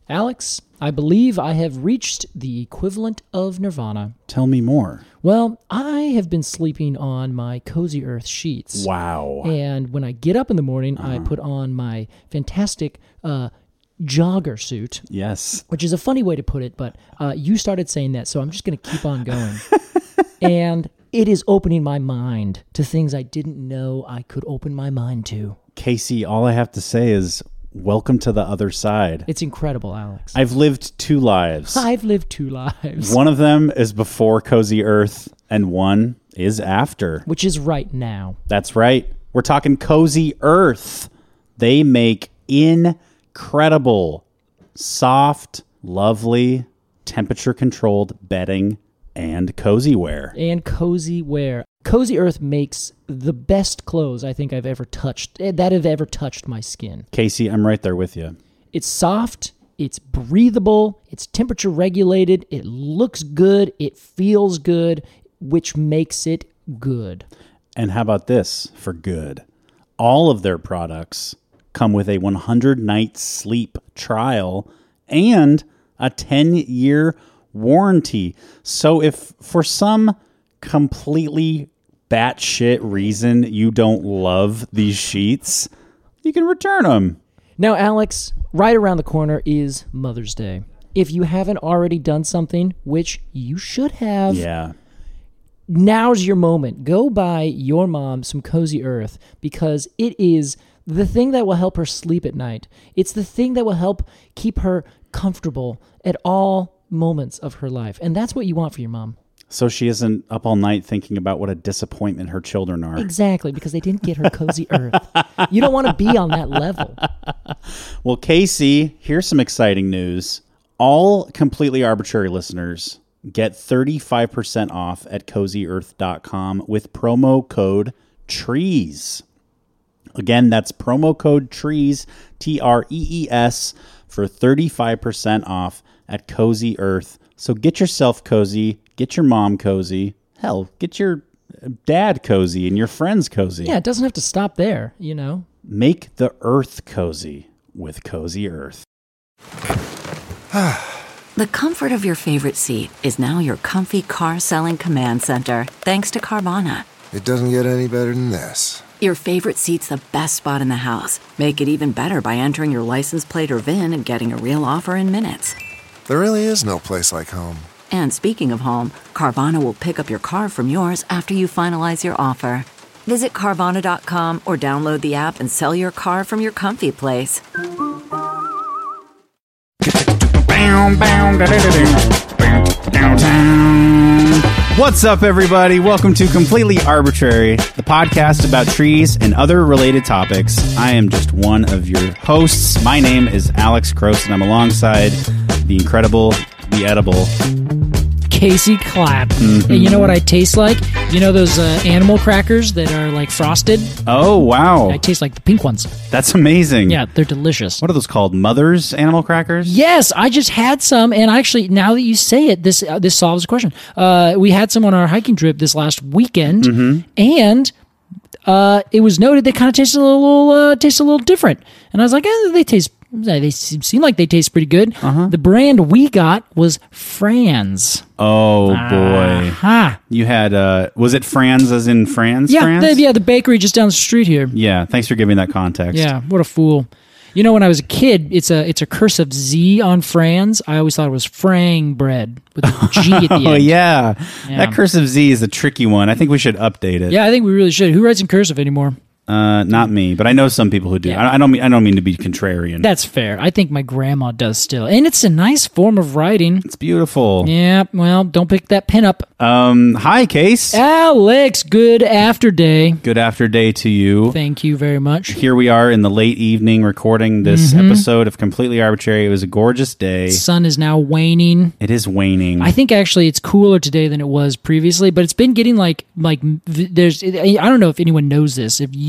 Alex, I believe I have reached the equivalent of nirvana. Tell me more. Well, I have been sleeping on my Cozy Earth sheets. Wow. And when I get up in the morning, I put on my fantastic jogger suit. Yes. Which is a funny way to put it, but you started saying that, so I'm just going to keep on going. And it is opening my mind to things I didn't know I could open my mind to. Casey, all I have to say is welcome to the other side. It's incredible, Alex. I've lived 2 lives. I've lived 2 lives. One of them is before Cozy Earth, and one is after. Which is right now. That's right. We're talking Cozy Earth. They make incredible, soft, lovely, temperature-controlled bedding and cozy wear. And cozy wear. Cozy Earth makes the best clothes I think I've ever touched, that have ever touched my skin. Casey, I'm right there with you. It's soft, it's breathable, it's temperature regulated, it looks good, it feels good, which makes it good. And how about this for good? All of their products come with a 100-night sleep trial and a 10-year warranty. So if for some completely batshit reason you don't love these sheets, you can return them. Now, Alex, right around the corner is Mother's Day. If you haven't already done something, which you should have, now's your moment. Go buy your mom some Cozy Earth because it is the thing that will help her sleep at night. It's the thing that will help keep her comfortable at all moments of her life. And that's what you want for your mom. So she isn't up all night thinking about what a disappointment her children are. Exactly, because they didn't get her Cozy Earth. You don't want to be on that level. Well, Casey, here's some exciting news. All Completely Arbitrary listeners get 35% off at CozyEarth.com with promo code TREES. Again, that's promo code TREES, TREES, for 35% off at Cozy Earth. So get yourself cozy, get your mom cozy, hell, get your dad cozy and your friends cozy. Yeah, it doesn't have to stop there, you know. Make the earth cozy with Cozy Earth. The comfort of your favorite seat is now your comfy car selling command center, thanks to Carvana. It doesn't get any better than this. Your favorite seat's the best spot in the house. Make it even better by entering your license plate or VIN and getting a real offer in minutes. There really is no place like home. And speaking of home, Carvana will pick up your car from yours after you finalize your offer. Visit Carvana.com or download the app and sell your car from your comfy place. What's up, everybody? Welcome to Completely Arbitrary, the podcast about trees and other related topics. I am just one of your hosts. My name is Alex Cross, and I'm alongside the incredible, the edible Casey Clapp. Mm-hmm. And you know what I taste like? You know those animal crackers that are like frosted? Oh, wow. I taste like the pink ones. That's amazing. Yeah, they're delicious. What are those called? Mother's animal crackers? Yes, I just had some, and actually, now that you say it, this solves the question. We had some on our hiking trip this last weekend, and it was noted they kind of taste a little different. And I was like, they seem like they taste pretty good. The brand we got was Franz. Oh, boy. You had, was it Franz as in France? Yeah, the bakery just down the street here. Yeah, thanks for giving that context. Yeah, what a fool. You know, when I was a kid, it's a cursive Z on Franz. I always thought it was Frang bread with a G at the end. Oh, yeah. That cursive Z is a tricky one. I think we should update it. Yeah, I think we really should. Who writes in cursive anymore? Not me, but I know some people who do. Yeah. I don't mean to be contrarian. That's fair. I think my grandma does still, and it's a nice form of writing. It's beautiful. Yeah. Well, don't pick that pen up. Hi, Case. Alex. Good after day. Good after day to you. Thank you very much. Here we are in the late evening recording this episode of Completely Arbitrary. It was a gorgeous day. Sun is now waning. It is waning. I think actually it's cooler today than it was previously, but it's been getting like there's. I don't know if anyone knows this. If you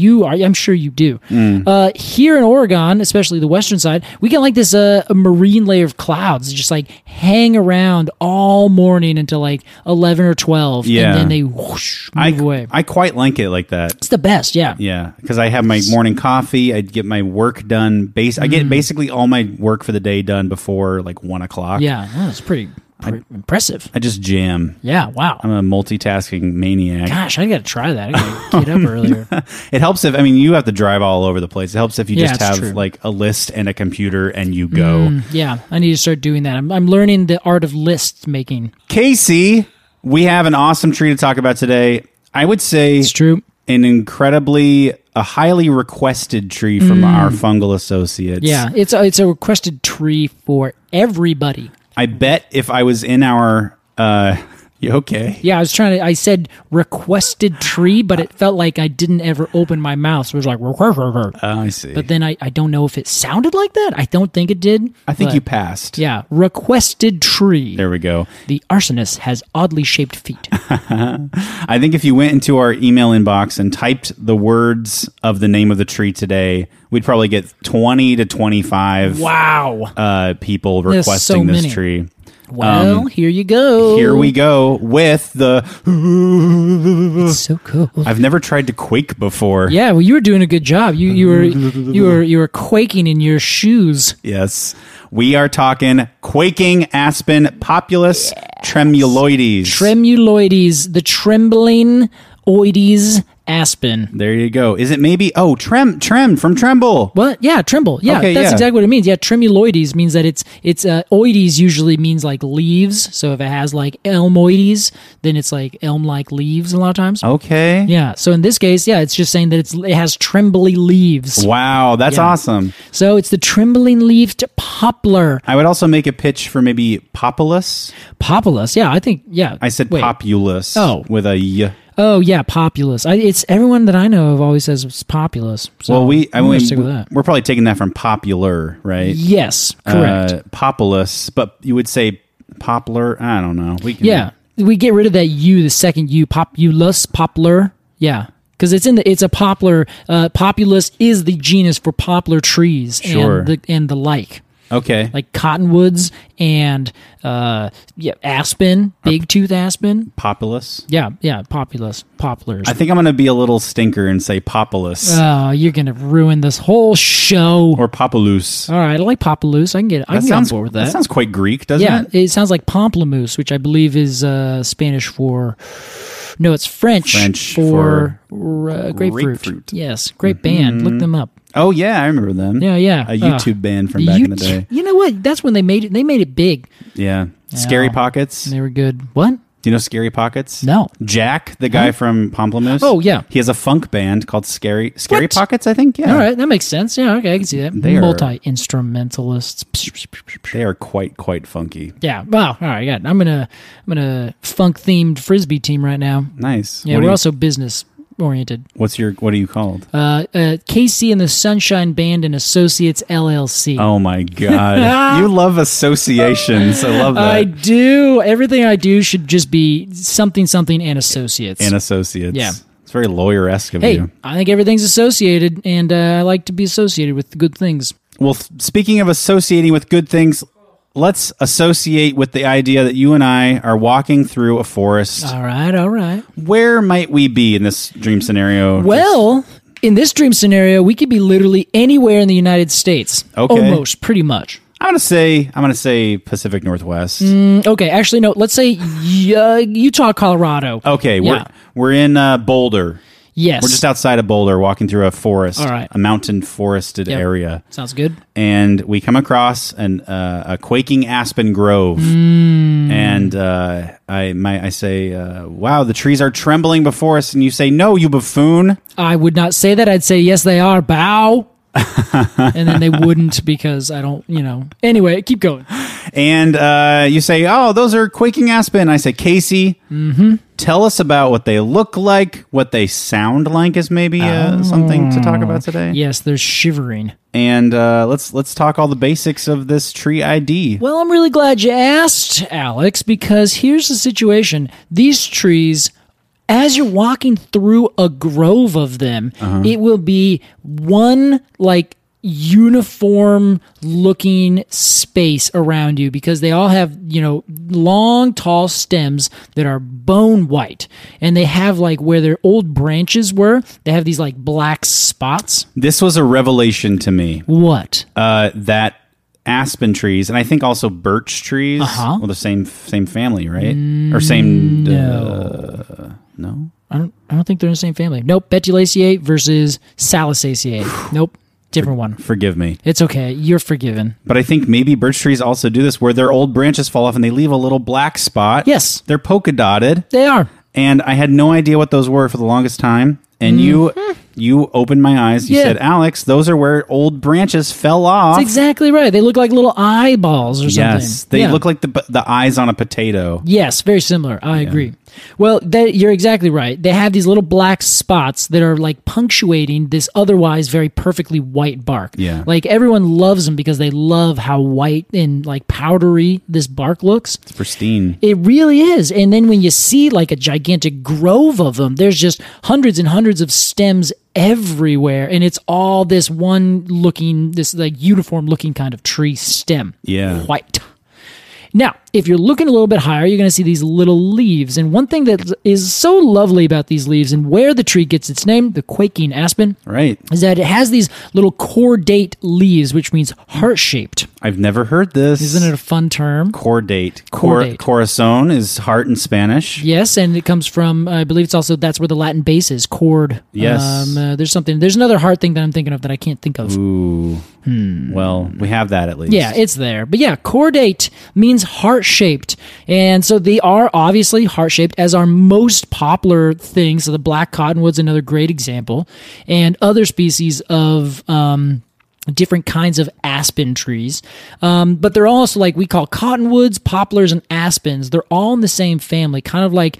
I'm sure you do. Here in Oregon, especially the western side, we get like this a marine layer of clouds just like hang around all morning until like 11 or 12, and then they whoosh, move away. I quite like it like that. It's the best, yeah. Yeah, because I have my morning coffee. I get my work done. I get basically all my work for the day done before like 1 o'clock. Yeah, that's pretty impressive. I just jam. Yeah, wow. I'm a multitasking maniac. Gosh, I got to try that. I got to get up earlier. It helps if, you have to drive all over the place. It helps if you just have true. like a list and a computer and you go. Yeah, I need to start doing that. I'm learning the art of list making. Casey, we have an awesome tree to talk about today. I would say It's true. A highly requested tree from our fungal associates. Yeah, it's a requested tree for everybody. I bet if I was in our you okay? Yeah, I said requested tree, but it felt like I didn't ever open my mouth, so it was like Oh, I see. But then I don't know if it sounded like that. I don't think it did. I think you passed. Yeah, requested tree. There we go. The arsonist has oddly shaped feet. I think if you went into our email inbox and typed the words of the name of the tree today, we'd probably get 20 to 25 people requesting this tree. Well, here you go. Here we go with the... It's so cool. I've never tried to quake before. Yeah, well, you were doing a good job. You were quaking in your shoes. Yes. We are talking quaking aspen Populus tremuloides. Tremuloides, the trembling oides aspen. There you go. Is it maybe... Oh, trem from tremble. What? Yeah, tremble. Yeah, okay, that's exactly what it means. Yeah, tremuloides means that it's oides usually means like leaves. So if it has like elmoides, then it's like elm-like leaves a lot of times. Okay. Yeah. So in this case, yeah, it's just saying that it has trembly leaves. Wow, that's awesome. So it's the trembling leaved poplar. I would also make a pitch for maybe populus. Populus. Yeah, I think. Yeah. I said populus. Oh. With a y. Oh yeah, populous. It's everyone that I know of always says it's populous. So well, stick with that. We're probably taking that from popular, right? Yes, correct. Populus, but you would say poplar. I don't know. We get rid of that U, the second U, populus, poplar. Yeah, because it's a poplar. Populus is the genus for poplar trees and the like. Okay. Like cottonwoods and aspen, big tooth aspen. Populus? Yeah, poplars. I think I'm going to be a little stinker and say populus. Oh, you're going to ruin this whole show. Or populus. All right, I like populus. I can get on board with that. That sounds quite Greek, doesn't it? Yeah, it sounds like pamplemousse, which I believe is Spanish for... No, it's French for grapefruit. Yes, great band. Look them up. Oh, yeah, I remember them. Yeah. A YouTube band from back in the day. You know what? That's when they made it. They made it big. Yeah. Scary Pockets. They were good. What? Do you know Scary Pockets? No. Jack, the guy from Pamplemousse. Oh, yeah. He has a funk band called Scary Pockets, I think. Yeah. All right, that makes sense. Yeah, okay, I can see that. Multi-instrumentalists. They are quite funky. Yeah. Wow. All right, yeah. I'm gonna funk-themed Frisbee team right now. Nice. Yeah, we're also business oriented. What are you called? KC and the Sunshine Band and Associates LLC. Oh my God. You love associations. I love that. I do. Everything I do should just be something and associates. And associates. Yeah. It's very lawyer-esque of you. I think everything's associated, and I like to be associated with good things. Well, speaking of associating with good things, let's associate with the idea that you and I are walking through a forest. All right. Where might we be in this dream scenario? Well, in this dream scenario, we could be literally anywhere in the United States. Okay. Almost, pretty much. I'm gonna say Pacific Northwest. Okay, actually, no. Let's say Utah, Colorado. Okay, we're in Boulder. Yes. We're just outside of Boulder, walking through a forest, all right. A mountain forested area. Sounds good. And we come across a quaking aspen grove. And I say, wow, the trees are trembling before us. And you say, no, you buffoon. I would not say that. I'd say, yes, they are. Bow. And then they wouldn't because I don't, Anyway, keep going. And you say, oh, those are quaking aspen. I say, Casey, tell us about what they look like, what they sound like is maybe something to talk about today. Yes, they're shivering. And let's talk all the basics of this tree ID. Well, I'm really glad you asked, Alex, because here's the situation. These trees as you're walking through a grove of them, it will be one like uniform looking space around you because they all have, long, tall stems that are bone white. And they have like where their old branches were, they have these like black spots. This was a revelation to me. What? That aspen trees, and I think also birch trees, well, the same family, right? Or same... No? I don't think they're in the same family. Nope. Betulaceae versus Salicaceae. Nope. Different one. Forgive me. It's okay. You're forgiven. But I think maybe birch trees also do this where their old branches fall off and they leave a little black spot. Yes. They're polka dotted. They are. And I had no idea what those were for the longest time. And you opened my eyes. You said, Alex, those are where old branches fell off. That's exactly right. They look like little eyeballs or something. Yes. They look like the eyes on a potato. Yes, very similar. I agree. Well, you're exactly right. They have these little black spots that are like punctuating this otherwise very perfectly white bark. Yeah. Like everyone loves them because they love how white and like powdery this bark looks. It's pristine. It really is. And then when you see like a gigantic grove of them, there's just hundreds and hundreds of stems everywhere. And it's all this this like uniform looking kind of tree stem. Yeah. White. Now, if you're looking a little bit higher, you're going to see these little leaves. And one thing that is so lovely about these leaves and where the tree gets its name, the quaking aspen, right, is that it has these little cordate leaves, which means heart-shaped. I've never heard this. Isn't it a fun term? Cordate. Cordate. Corazon is heart in Spanish. Yes, and it comes from, I believe that's where the Latin base is, cord. Yes. There's another heart thing that I'm thinking of that I can't think of. Ooh. Well, we have that at least. Yeah, it's there. But yeah, cordate means heart-shaped. And so they are obviously heart-shaped as our most popular thing. So the black cottonwood's another great example. And other species of different kinds of aspen trees. But they're also like we call cottonwoods, poplars, and aspens. They're all in the same family, kind of like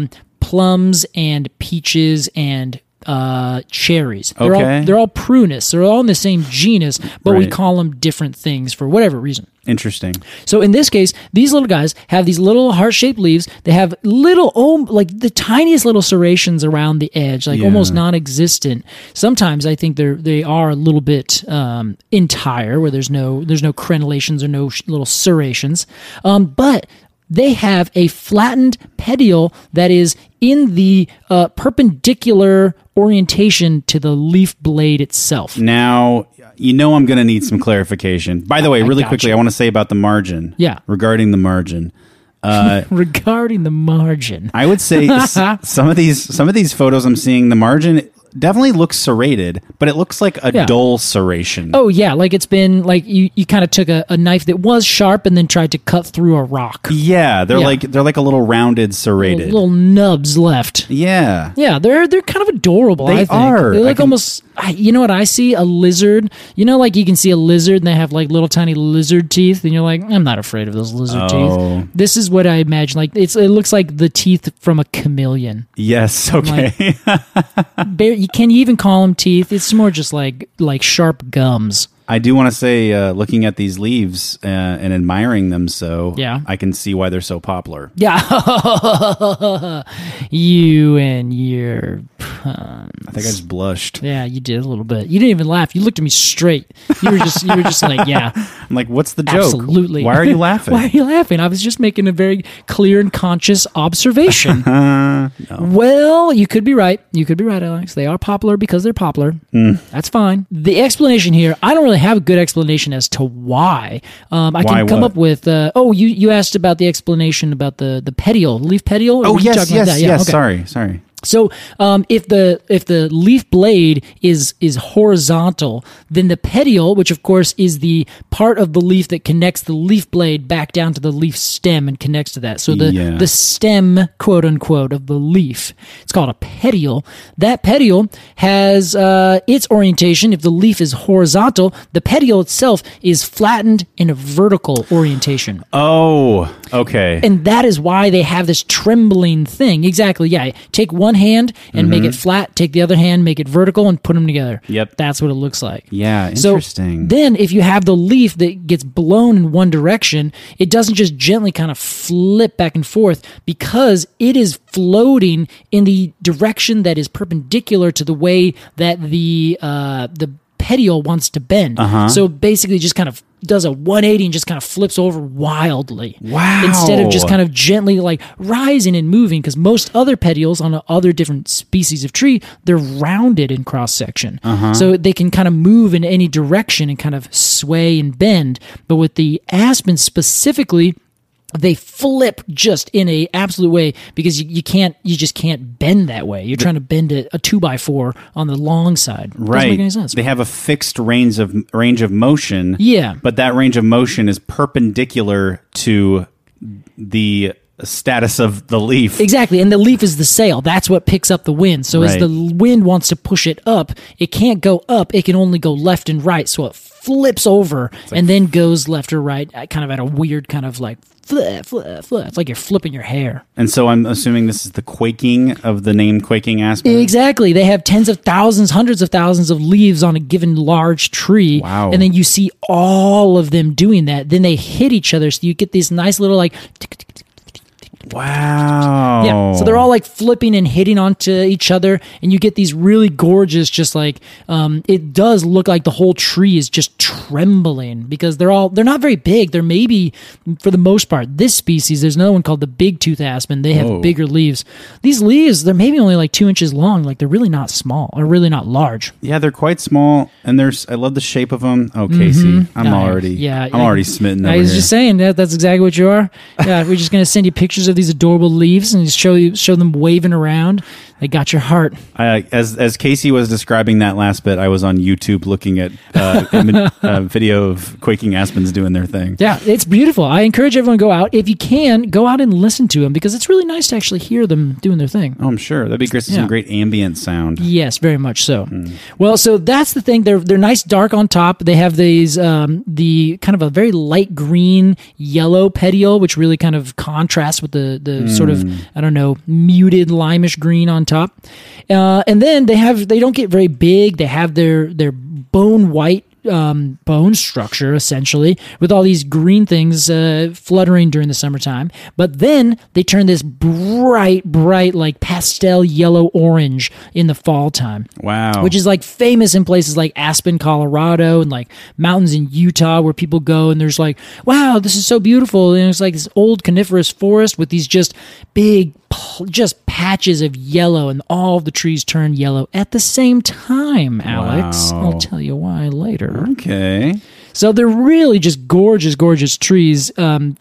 plums and peaches and cherries. They're all prunus. They're all in the same genus, but we call them different things for whatever reason. Interesting. So in this case, these little guys have these little heart-shaped leaves. They have like the tiniest little serrations around the edge, like almost non-existent. Sometimes I think they are a little bit entire, where there's no crenellations or no little serrations, but they have a flattened petiole that is in the perpendicular orientation to the leaf blade itself. Now, I'm going to need some clarification. By the way, really quickly, I want to say about the margin. Yeah. Regarding the margin. Regarding the margin. I would say some of these photos I'm seeing, the margin definitely looks serrated, but it looks like a dull serration. Oh yeah, like it's been like you kind of took a knife that was sharp and then tried to cut through a rock. Yeah, they're like a little rounded serrated. Little nubs left. Yeah. Yeah, they're kind of adorable, I think. Are. They're like almost, you know what I see? A lizard. Like you can see a lizard and they have like little tiny lizard teeth and you're like, I'm not afraid of those lizard teeth. This is what I imagine. Like it looks like the teeth from a chameleon. Yes, okay. Can you even call them teeth? It's more just like sharp gums. I do want to say, looking at these leaves and admiring them, I can see why they're so popular. Yeah, you and your puns. I think I just blushed. Yeah, you did a little bit. You didn't even laugh. You looked at me straight. You were just like, yeah. I'm like, what's the joke? Absolutely. Why are you laughing? Why are you laughing? I was just making a very clear and conscious observation. No. Well, you could be right. You could be right, Alex. They are popular because they're popular. That's fine. The explanation here, I don't really have a good explanation as to why. I can come up with. You asked about the explanation about the petiole, leaf petiole. Oh yes. Okay. Sorry. So, if the leaf blade is horizontal, then the petiole, which of course is the part of the leaf that connects the leaf blade back down to the leaf stem and connects to that. So the stem, quote unquote, of the leaf, it's called a petiole. That petiole has its orientation. If the leaf is horizontal, the petiole itself is flattened in a vertical orientation. Oh, okay. And that is why they have this trembling thing. Exactly. Yeah. Take one one hand and make it flat, take the other hand, make it vertical, and put them together. Yep. That's what it looks like. Yeah, interesting. So then if you have the leaf that gets blown in one direction, it doesn't just gently kind of flip back and forth because it is floating in the direction that is perpendicular to the way that the petiole wants to bend. So basically just kind of does a 180 and just kind of flips over wildly. Wow. Instead of just kind of gently like rising and moving, because most other petioles on other different species of tree, they're rounded in cross section. So they can kind of move in any direction and kind of sway and bend. But with the aspen specifically, they flip just in a absolute way because you just can't bend that way. You're trying to bend a 2x4 on the long side. Right. Doesn't make any sense. They have a fixed range of motion. Yeah. But that range of motion is perpendicular to the status of the leaf. Exactly. And the leaf is the sail. That's what picks up the wind. So as Right. the wind wants to push it up, it can't go up. It can only go left and right. So it flips over and then goes left or right, kind of at a weird kind of like flip, flip, flip. It's like you're flipping your hair. And so I'm assuming this is the quaking of the name quaking aspen. Exactly. They have tens of thousands, hundreds of thousands of leaves on a given large tree. Wow. And then you see all of them doing that. Then they hit each other. So you get these nice little like tick, tick, tick, Wow. yeah, so they're all like flipping and hitting onto each other, and you get these really gorgeous, just like it does look like the whole tree is just trembling because they're not very big. They're maybe, for the most part, this species. There's another one called the big tooth aspen. They have bigger leaves. These leaves, they're maybe only like 2 inches long. Like they're really not small or really not large. Yeah, they're quite small, and I love the shape of them. Oh, Casey, I'm already smitten. I over was here. just saying that's exactly what you are. Yeah, we're just gonna send you pictures of these adorable leaves and just show them waving around. They got your heart. As Casey was describing that last bit, I was on YouTube looking at video of quaking aspens doing their thing. Yeah, it's beautiful. I encourage everyone to go out. If you can, go out and listen to them because it's really nice to actually hear them doing their thing. Oh, I'm sure that'd be great. Some great ambient sound. Yes, very much so. Well, so that's the thing. They're nice dark on top. They have these the kind of a very light green yellow petiole, which really kind of contrasts with the sort of muted limeish green on top. And then they don't get very big. They have their bone white bone structure essentially with all these green things fluttering during the summertime, but then they turn this bright like pastel yellow orange in the fall time. Wow. Which is like famous in places like Aspen, Colorado, and like mountains in Utah where people go and there's like, wow, this is so beautiful, and it's like this old coniferous forest with these just big just patches of yellow, and all the trees turn yellow at the same time, Alex. Wow. I'll tell you why later. Okay. So they're really just gorgeous trees on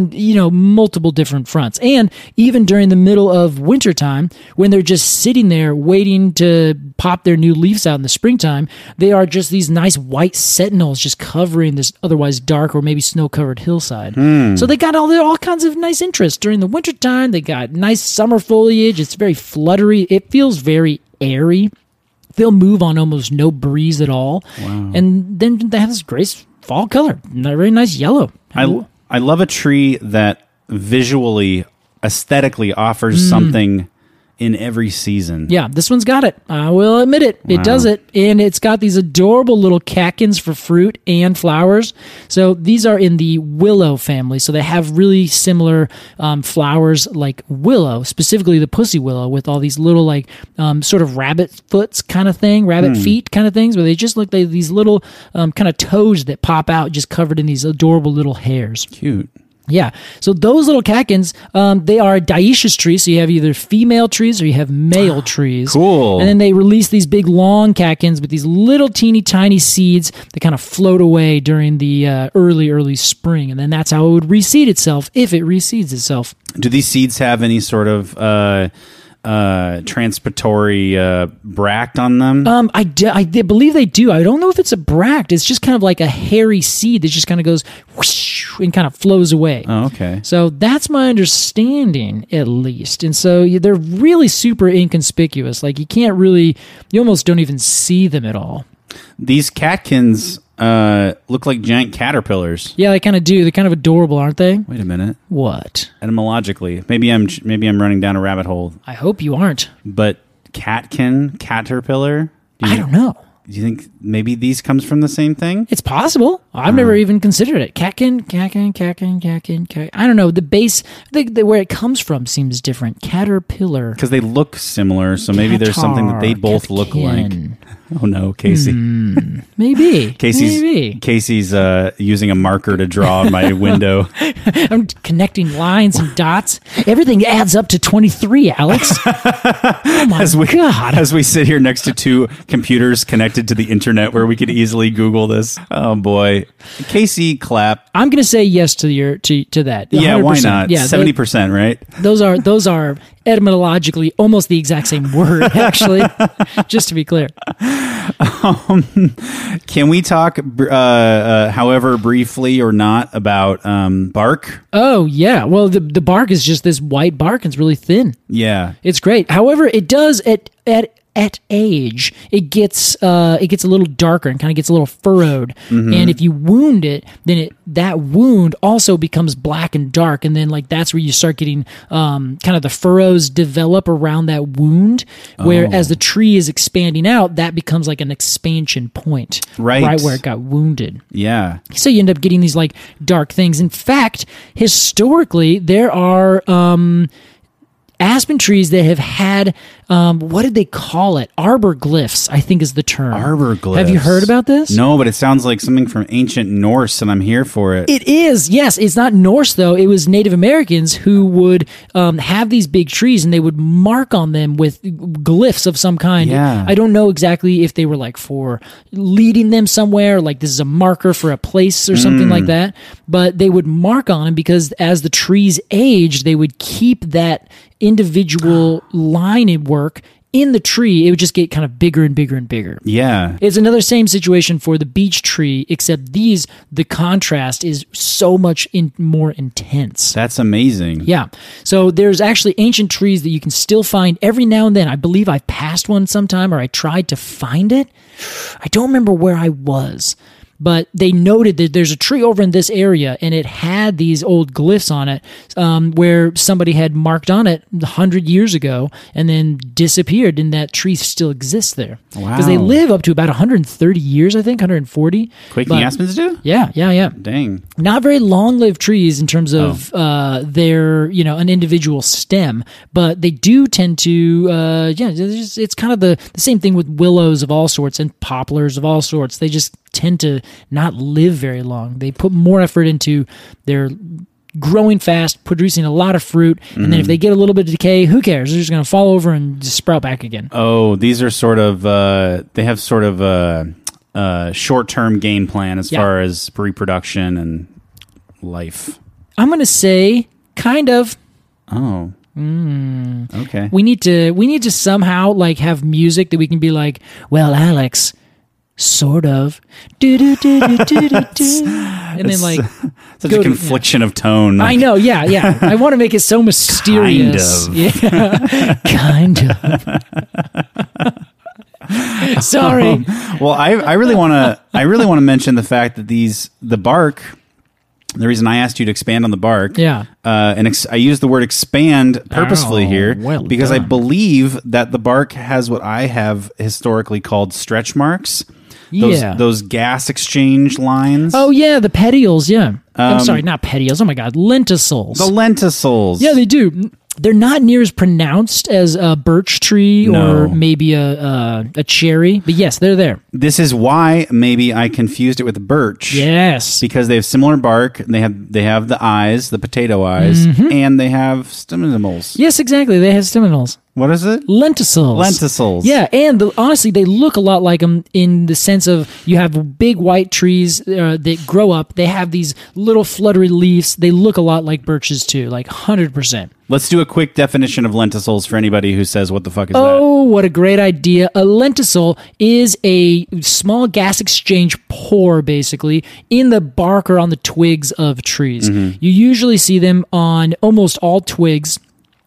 multiple different fronts. And even during the middle of wintertime, when they're just sitting there waiting to pop their new leaves out in the springtime, they are just these nice white sentinels just covering this otherwise dark or maybe snow-covered hillside. So they got all kinds of nice interest. During the wintertime, they got nice summer foliage. It's very fluttery. It feels very airy. They'll move on almost no breeze at all. Wow. And then they have this great fall color, very nice yellow. I love a tree that visually, aesthetically offers something in every season. Yeah, this one's got it. I will admit it. It does it. And it's got these adorable little catkins for fruit and flowers. So these are in the willow family. So they have really similar flowers like willow, specifically the pussy willow, with all these little like sort of rabbit foots kind of thing, rabbit feet kind of things, where they just look like these little kind of toes that pop out just covered in these adorable little hairs. Cute. Yeah. So those little catkins, they are dioecious trees. So you have either female trees or you have male trees. Cool. And then they release these big long catkins with these little teeny tiny seeds that kind of float away during the early spring. And then that's how it would reseed itself if it reseeds itself. Do these seeds have any sort of transpiratory bract on them? I believe they do. I don't know if it's a bract. It's just kind of like a hairy seed that just kind of goes whoosh and kind of flows away. Oh, okay. So that's my understanding, at least. And so they're really super inconspicuous. Like you almost don't even see them at all. These catkins look like giant caterpillars. Yeah, they kind of do. They're kind of adorable, aren't they? Wait a minute. What? Etymologically, maybe I'm running down a rabbit hole. I hope you aren't. But caterpillar. I don't know. Do you think maybe these comes from the same thing? It's possible. I've never even considered it. Catkin. I don't know. The base, where it comes from seems different. Caterpillar. Because they look similar, so maybe there's something that they both look like. Oh no, Casey. Maybe. Casey's using a marker to draw on my window. I'm connecting lines and dots. Everything adds up to 23, Alex. Oh my God. As we sit here next to two computers connected to the internet where we could easily Google this. Oh boy. Casey, clap. I'm going to say yes to that. 100%. Yeah, why not? Yeah, 70%, right? Those are etymologically almost the exact same word, actually, just to be clear. Can we talk, however briefly or not, about bark? Oh, yeah. Well, the bark is just this white bark, and it's really thin. Yeah. It's great. However, it does, at age, it gets a little darker and kind of gets a little furrowed. Mm-hmm. And if you wound it, then that wound also becomes black and dark. And then that's where you start getting kind of the furrows develop around that wound. Where as the tree is expanding out, that becomes like an expansion point. Right where it got wounded. Yeah. So you end up getting these dark things. In fact, historically, there are aspen trees that have had, what did they call it? Arbor glyphs, I think is the term. Arbor glyphs. Have you heard about this? No, but it sounds like something from ancient Norse, and I'm here for it. It is, yes. It's not Norse, though. It was Native Americans who would have these big trees, and they would mark on them with glyphs of some kind. Yeah. I don't know exactly if they were for leading them somewhere, this is a marker for a place or something like that, but they would mark on them because as the trees aged, they would keep that individual line at work in the tree. It would just get kind of bigger and bigger and bigger. Yeah. It's another same situation for the beech tree, except the contrast is so much more intense. That's amazing. Yeah. So there's actually ancient trees that you can still find every now and then. I believe I passed one sometime, or I tried to find it. I don't remember where I was. But they noted that there's a tree over in this area, and it had these old glyphs on it where somebody had marked on it 100 years ago and then disappeared, and that tree still exists there. Wow. Because they live up to about 130 years, I think, 140. Quaking aspens do? Yeah. Dang. Not very long-lived trees in terms of their, an individual stem, but they do tend to, it's kind of the same thing with willows of all sorts and poplars of all sorts. They just tend to not live very long. They put more effort into their growing fast, producing a lot of fruit, and then if they get a little bit of decay, who cares? They're just going to fall over and just sprout back again. Oh, these are sort of, they have sort of a short-term game plan as far as reproduction and life. I'm going to say kind of. Oh. Okay. We need to somehow have music that we can be like, well, Alex, sort of. And then such a confliction of tone. I know, yeah. I want to make it so mysterious. Kind of. Yeah. Kind of. Sorry. Well, I really want to mention the fact that the bark. The reason I asked you to expand on the bark, and I used the word expand purposefully here because I believe that the bark has what I have historically called stretch marks. Those gas exchange lines. Oh, yeah, the petioles, yeah. I'm sorry, not petioles. Oh, my God, lenticels. The lenticels. Yeah, they do. They're not near as pronounced as a birch tree or maybe a cherry, but yes, they're there. This is why maybe I confused it with birch. Yes, because they have similar bark. They have the eyes, the potato eyes, and they have staminals. Yes, exactly. They have staminals. What is it? Lenticels. Yeah, and honestly, they look a lot like them in the sense of you have big white trees that grow up. They have these little fluttery leaves. They look a lot like birches too, 100%. Let's do a quick definition of lenticels for anybody who says, what the fuck is that? Oh, what a great idea. A lenticel is a small gas exchange pore, basically, in the bark or on the twigs of trees. You usually see them on almost all twigs.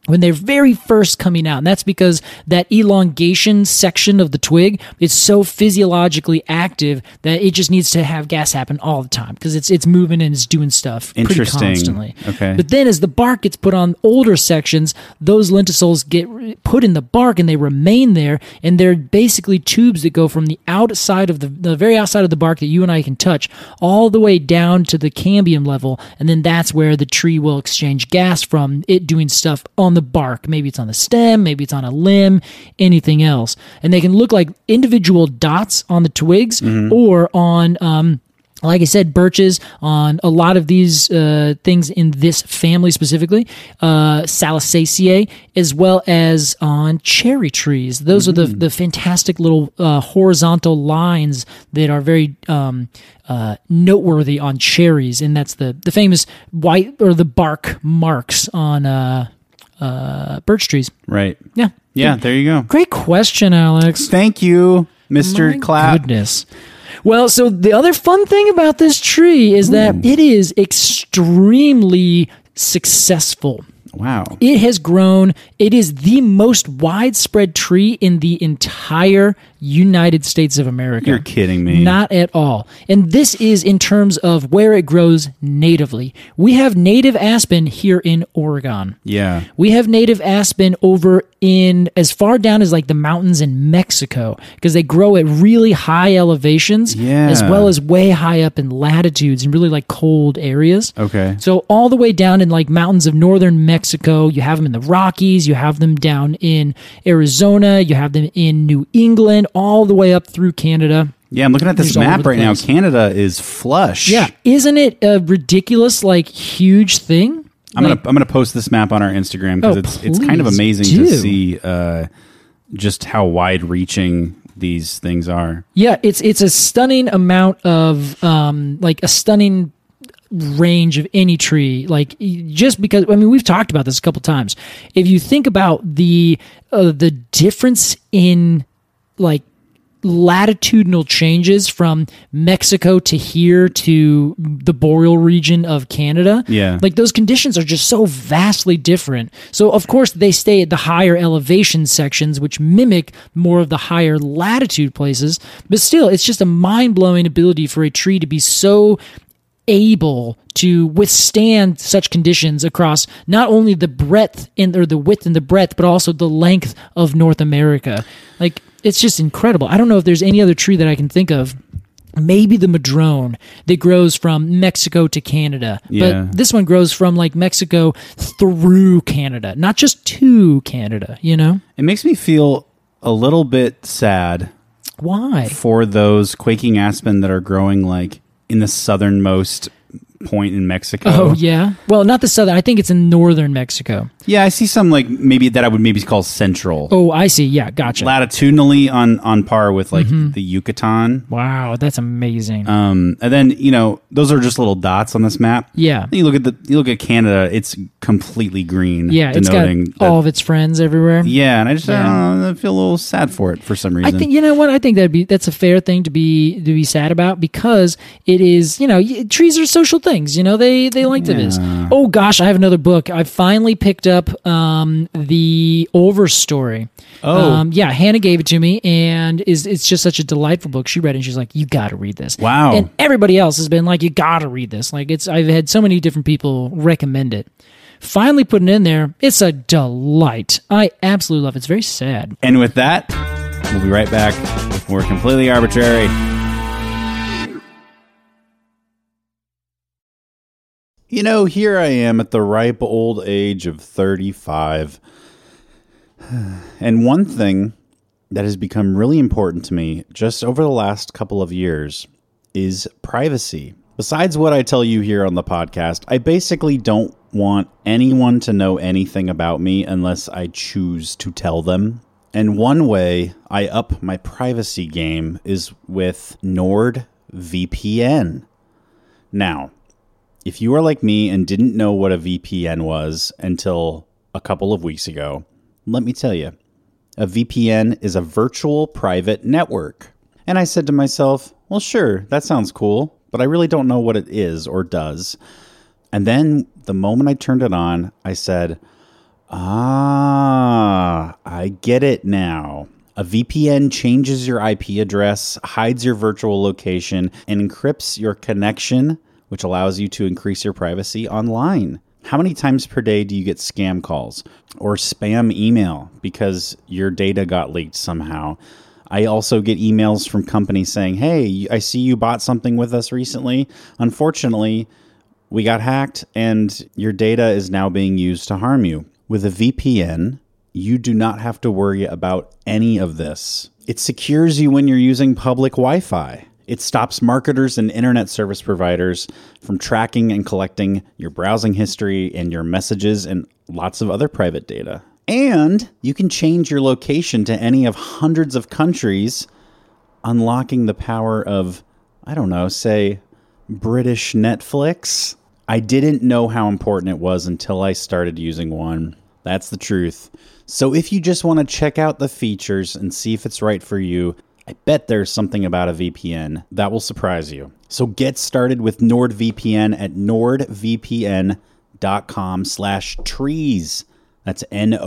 when they're very first coming out. And that's because that elongation section of the twig is so physiologically active that it just needs to have gas happen all the time because it's moving and it's doing stuff pretty constantly. Okay. But then as the bark gets put on older sections, those lenticels get put in the bark and they remain there. And they're basically tubes that go from the outside of the very outside of the bark that you and I can touch all the way down to the cambium level. And then that's where the tree will exchange gas from it doing stuff on the bark. Maybe it's on the stem, maybe it's on a limb, anything else. And they can look like individual dots on the twigs or on, like I said, birches, on a lot of these things in this family specifically, Salicaceae, as well as on cherry trees. Those are the fantastic little horizontal lines that are very noteworthy on cherries, and that's the famous white or the bark marks on birch trees. Right. Yeah. Yeah, there you go. Great question, Alex. Thank you, Mr. My Clapp. Goodness. Well, so the other fun thing about this tree is that it is extremely successful. Wow. It has grown. It is the most widespread tree in the entire United States of America. You're kidding me. Not at all. And this is in terms of where it grows natively. We have native aspen here in Oregon. Yeah. We have native aspen over in as far down as like the mountains in Mexico because they grow at really high elevations as well as way high up in latitudes and really like cold areas. Okay. So all the way down in like mountains of northern Mexico, you have them in the Rockies, you have them down in Arizona, you have them in New England, all the way up through Canada. Yeah, I'm looking at this map right now. Canada is flush. Yeah, isn't it a ridiculous, like, huge thing? I'm gonna post this map on our Instagram because it's kind of amazing to see just how wide reaching these things are. Yeah, it's a stunning amount of like a stunning range of any tree. Like just because we've talked about this a couple times. If you think about the difference in like latitudinal changes from Mexico to here to the boreal region of Canada. Yeah. Like those conditions are just so vastly different. So of course they stay at the higher elevation sections, which mimic more of the higher latitude places. But still, it's just a mind-blowing ability for a tree to be so able to withstand such conditions across not only the breadth or the width and the breadth, but also the length of North America. Like, it's just incredible. I don't know if there's any other tree that I can think of. Maybe the madrone that grows from Mexico to Canada. Yeah. But this one grows from like Mexico through Canada, not just to Canada, you know? It makes me feel a little bit sad. Why? For those quaking aspen that are growing like in the southernmost point in Mexico. Oh, yeah? Well, not the southern. I think it's in northern Mexico. Yeah, I see some like maybe that I would maybe call central. Oh, I see. Yeah, gotcha. Latitudinally on par with like the Yucatan. Wow, that's amazing. And then, those are just little dots on this map. Yeah. Then you look at Canada, it's completely green. Yeah, it's got all of its friends everywhere. Yeah, and I just I feel a little sad for it for some reason. I think, you know what? I think that's a fair thing to be sad about because it is, trees are social things. They like this. Oh gosh, I have another book. I finally picked up the Over Story. Oh. Yeah, Hannah gave it to me, and it's just such a delightful book. She read it, and she's like, "You got to read this." Wow. And everybody else has been like, "You got to read this." Like I've had so many different people recommend it. Finally putting it in there, it's a delight. I absolutely love it. It's very sad. And with that, we'll be right back with more Completely Arbitrary. Here I am at the ripe old age of 35. And one thing that has become really important to me just over the last couple of years is privacy. Besides what I tell you here on the podcast, I basically don't want anyone to know anything about me unless I choose to tell them. And one way I up my privacy game is with NordVPN. Now, if you are like me and didn't know what a VPN was until a couple of weeks ago, let me tell you, a VPN is a virtual private network. And I said to myself, well, sure, that sounds cool, but I really don't know what it is or does. And then the moment I turned it on, I said, Ah, I get it now. A VPN changes your IP address, hides your virtual location, and encrypts your connection, which allows you to increase your privacy online. How many times per day do you get scam calls or spam email because your data got leaked somehow? I also get emails from companies saying, hey, I see you bought something with us recently. Unfortunately, we got hacked and your data is now being used to harm you. With a VPN, you do not have to worry about any of this. It secures you when you're using public Wi-Fi. It stops marketers and internet service providers from tracking and collecting your browsing history and your messages and lots of other private data. And you can change your location to any of hundreds of countries, unlocking the power of, I don't know, say, British Netflix. I didn't know how important it was until I started using one. That's the truth. So if you just want to check out the features and see if it's right for you, I bet there's something about a VPN that will surprise you. So get started with NordVPN at nordvpn.com/trees. That's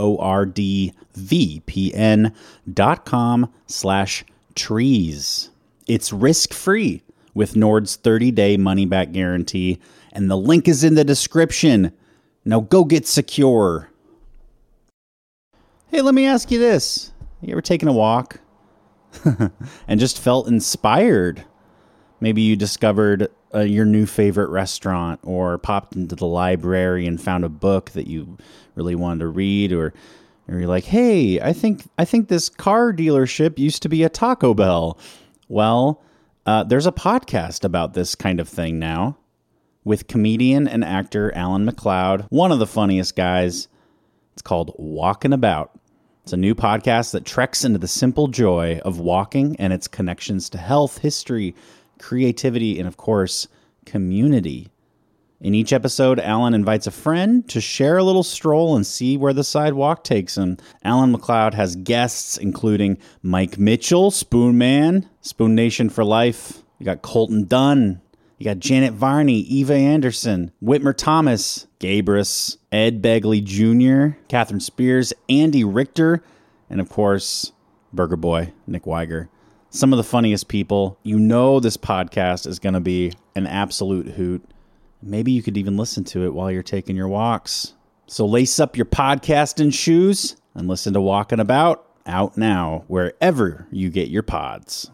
NordVPN.com/trees. It's risk-free with Nord's 30-day money-back guarantee, and the link is in the description. Now go get secure. Hey, let me ask you this. You ever taken a walk and just felt inspired? Maybe you discovered your new favorite restaurant, or popped into the library and found a book that you really wanted to read, or you're like, hey, I think this car dealership used to be a Taco Bell. Well, there's a podcast about this kind of thing now with comedian and actor Alan McLeod, one of the funniest guys. It's called Walking About. It's a new podcast that treks into the simple joy of walking and its connections to health, history, creativity, and of course, community. In each episode, Alan invites a friend to share a little stroll and see where the sidewalk takes him. Alan McLeod has guests including Mike Mitchell, Spoon Man, Spoon Nation for life. You got Colton Dunn. You got Janet Varney, Eva Anderson, Whitmer Thomas, Gabrus, Ed Begley Jr., Catherine Spears, Andy Richter, and of course, Burger Boy, Nick Weiger. Some of the funniest people. You know this podcast is going to be an absolute hoot. Maybe you could even listen to it while you're taking your walks. So lace up your podcasting shoes and listen to Walking About, out now, wherever you get your pods.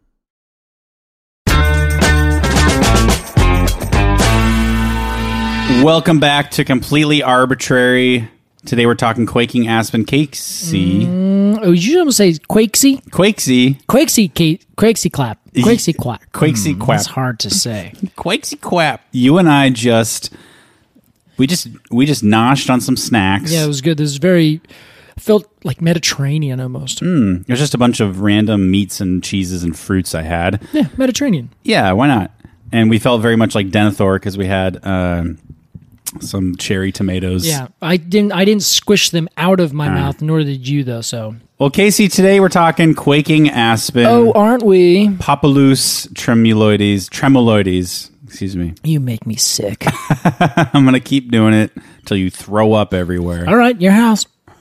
Welcome back to Completely Arbitrary. Today we're talking Quaking Aspen. Casey. You almost say Quakesy? Quakesy. Quakesy clap. Quakesy quack. Quakesy quack. It's hard to say. Quakesy quack. You and I just noshed on some snacks. Yeah, it was good. This is felt like Mediterranean almost. It was just a bunch of random meats and cheeses and fruits I had. Yeah, Mediterranean. Yeah, why not? And we felt very much like Denethor because we had some cherry tomatoes. Yeah, I didn't squish them out of my mouth, nor did you, though. So, well, Casey, today we're talking Quaking Aspen. Oh, aren't we? Populus tremuloides. Excuse me. You make me sick. I'm gonna keep doing it till you throw up everywhere. All right, your house.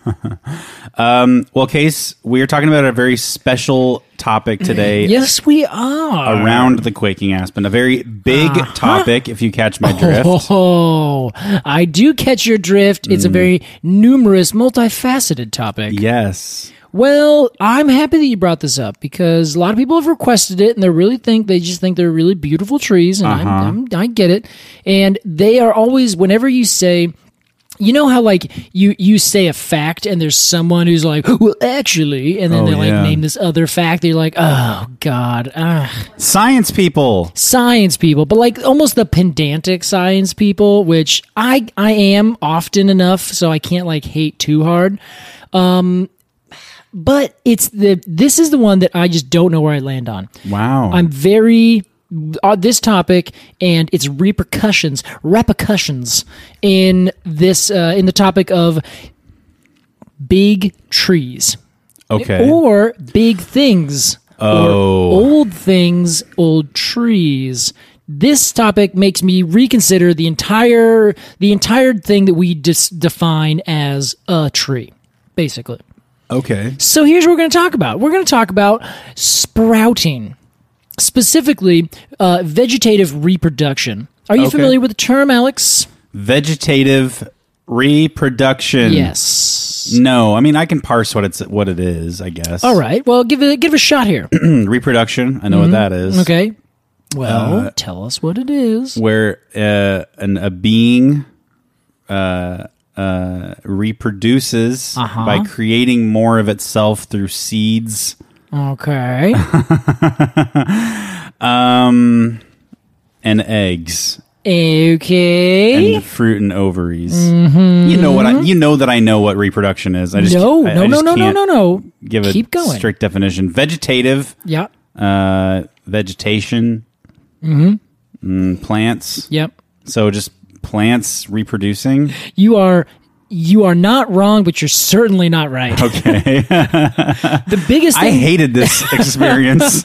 Well, Case, we are talking about a very special topic today. Yes, we are. Around the Quaking Aspen. A very big topic, if you catch my drift. Oh, I do catch your drift. It's a very numerous, multifaceted topic. Yes. Well, I'm happy that you brought this up because a lot of people have requested it, and they just think they're really beautiful trees, and I get it. And they are always, whenever you say, you know how like you say a fact and there's someone who's like, well, actually, and then they like name this other fact. They're like, oh God, science people, but like almost the pedantic science people, which I am often enough, so I can't like hate too hard. But this is the one that I just don't know where I land on. Wow, I'm very. This topic and its repercussions in this in the topic of big trees, or big things, or old things, old trees. this topic makes me reconsider the entire thing that we define as a tree, basically. Okay. So here's what we're going to talk about. We're going to talk about sprouting, specifically vegetative reproduction. Are you familiar with the term, Alex? Vegetative reproduction. Yes. No, I mean I can parse what it is, I guess. All right. Well, give it a shot here. Reproduction. I know what that is. Okay. Well, tell us what it is. Where a being reproduces by creating more of itself through seeds. Okay. And eggs. Okay. And fruit and ovaries. Mm-hmm. You know that I know what reproduction is. I just no. Give Keep a going. strict definition. Vegetative. Yeah. Vegetation. Plants. Yep. So just plants reproducing. You are not wrong, but you're certainly not right. Okay. The biggest thing... I hated this experience.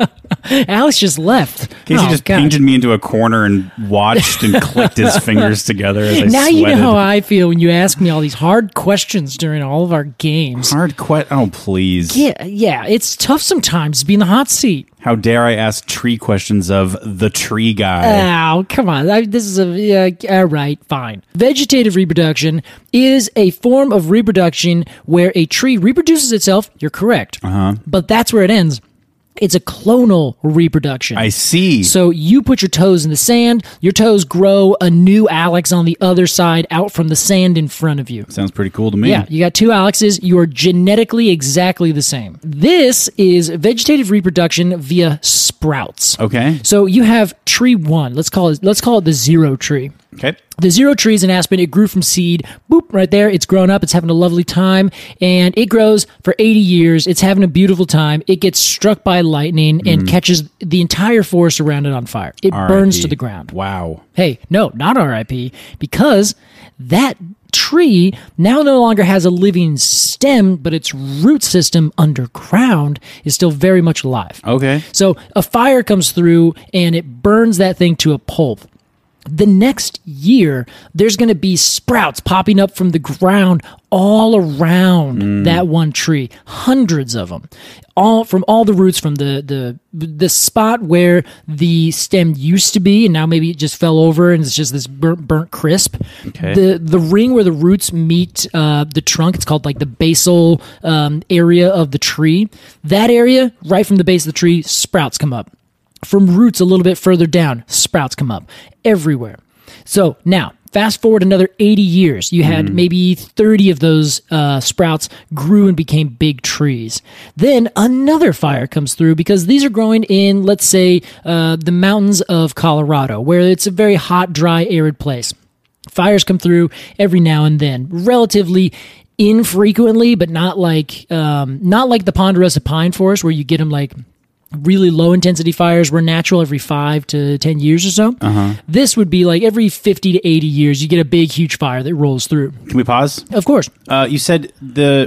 Alex just left. Casey just painted me into a corner and watched and clicked his fingers together as I Now sweated. You know how I feel when you ask me all these hard questions during all of our games. Oh, please. Yeah, it's tough sometimes to be in the hot seat. How dare I ask tree questions of the tree guy? Oh, come on. This is all right, fine. Vegetative reproduction is a form of reproduction where a tree reproduces itself. You're correct. But that's where it ends. It's a clonal reproduction. I see. So you put your toes in the sand, your toes grow a new Alex on the other side out from the sand in front of you. Sounds pretty cool to me. Yeah, you got two Alexes. You are genetically exactly the same. This is vegetative reproduction via sprouts. Okay. So you have tree one. Let's call it the zero tree. Okay. The zero tree is an aspen. It grew from seed. Boop, right there. It's grown up. It's having a lovely time. And it grows for 80 years. It's having a beautiful time. It gets struck by lightning and catches the entire forest around it on fire. It burns to the ground. Wow. Hey, no, not RIP, because that tree now no longer has a living stem, but its root system underground is still very much alive. Okay. So a fire comes through and it burns that thing to a pulp. The next year, there's going to be sprouts popping up from the ground all around that one tree, hundreds of them, all from all the roots from the spot where the stem used to be, and now maybe it just fell over and it's just this burnt crisp. Okay. The ring where the roots meet the trunk, it's called like the basal area of the tree. That area, right from the base of the tree, sprouts come up. From roots a little bit further down, sprouts come up everywhere. So now, fast forward another 80 years. You had maybe 30 of those sprouts grew and became big trees. Then another fire comes through because these are growing in, let's say, the mountains of Colorado, where it's a very hot, dry, arid place. Fires come through every now and then, relatively infrequently, but not like the ponderosa pine forest where you get them like really low intensity fires were natural every 5 to 10 years or so. This would be like every 50 to 80 years you get a big huge fire that rolls through. Can we pause? Of course. You said the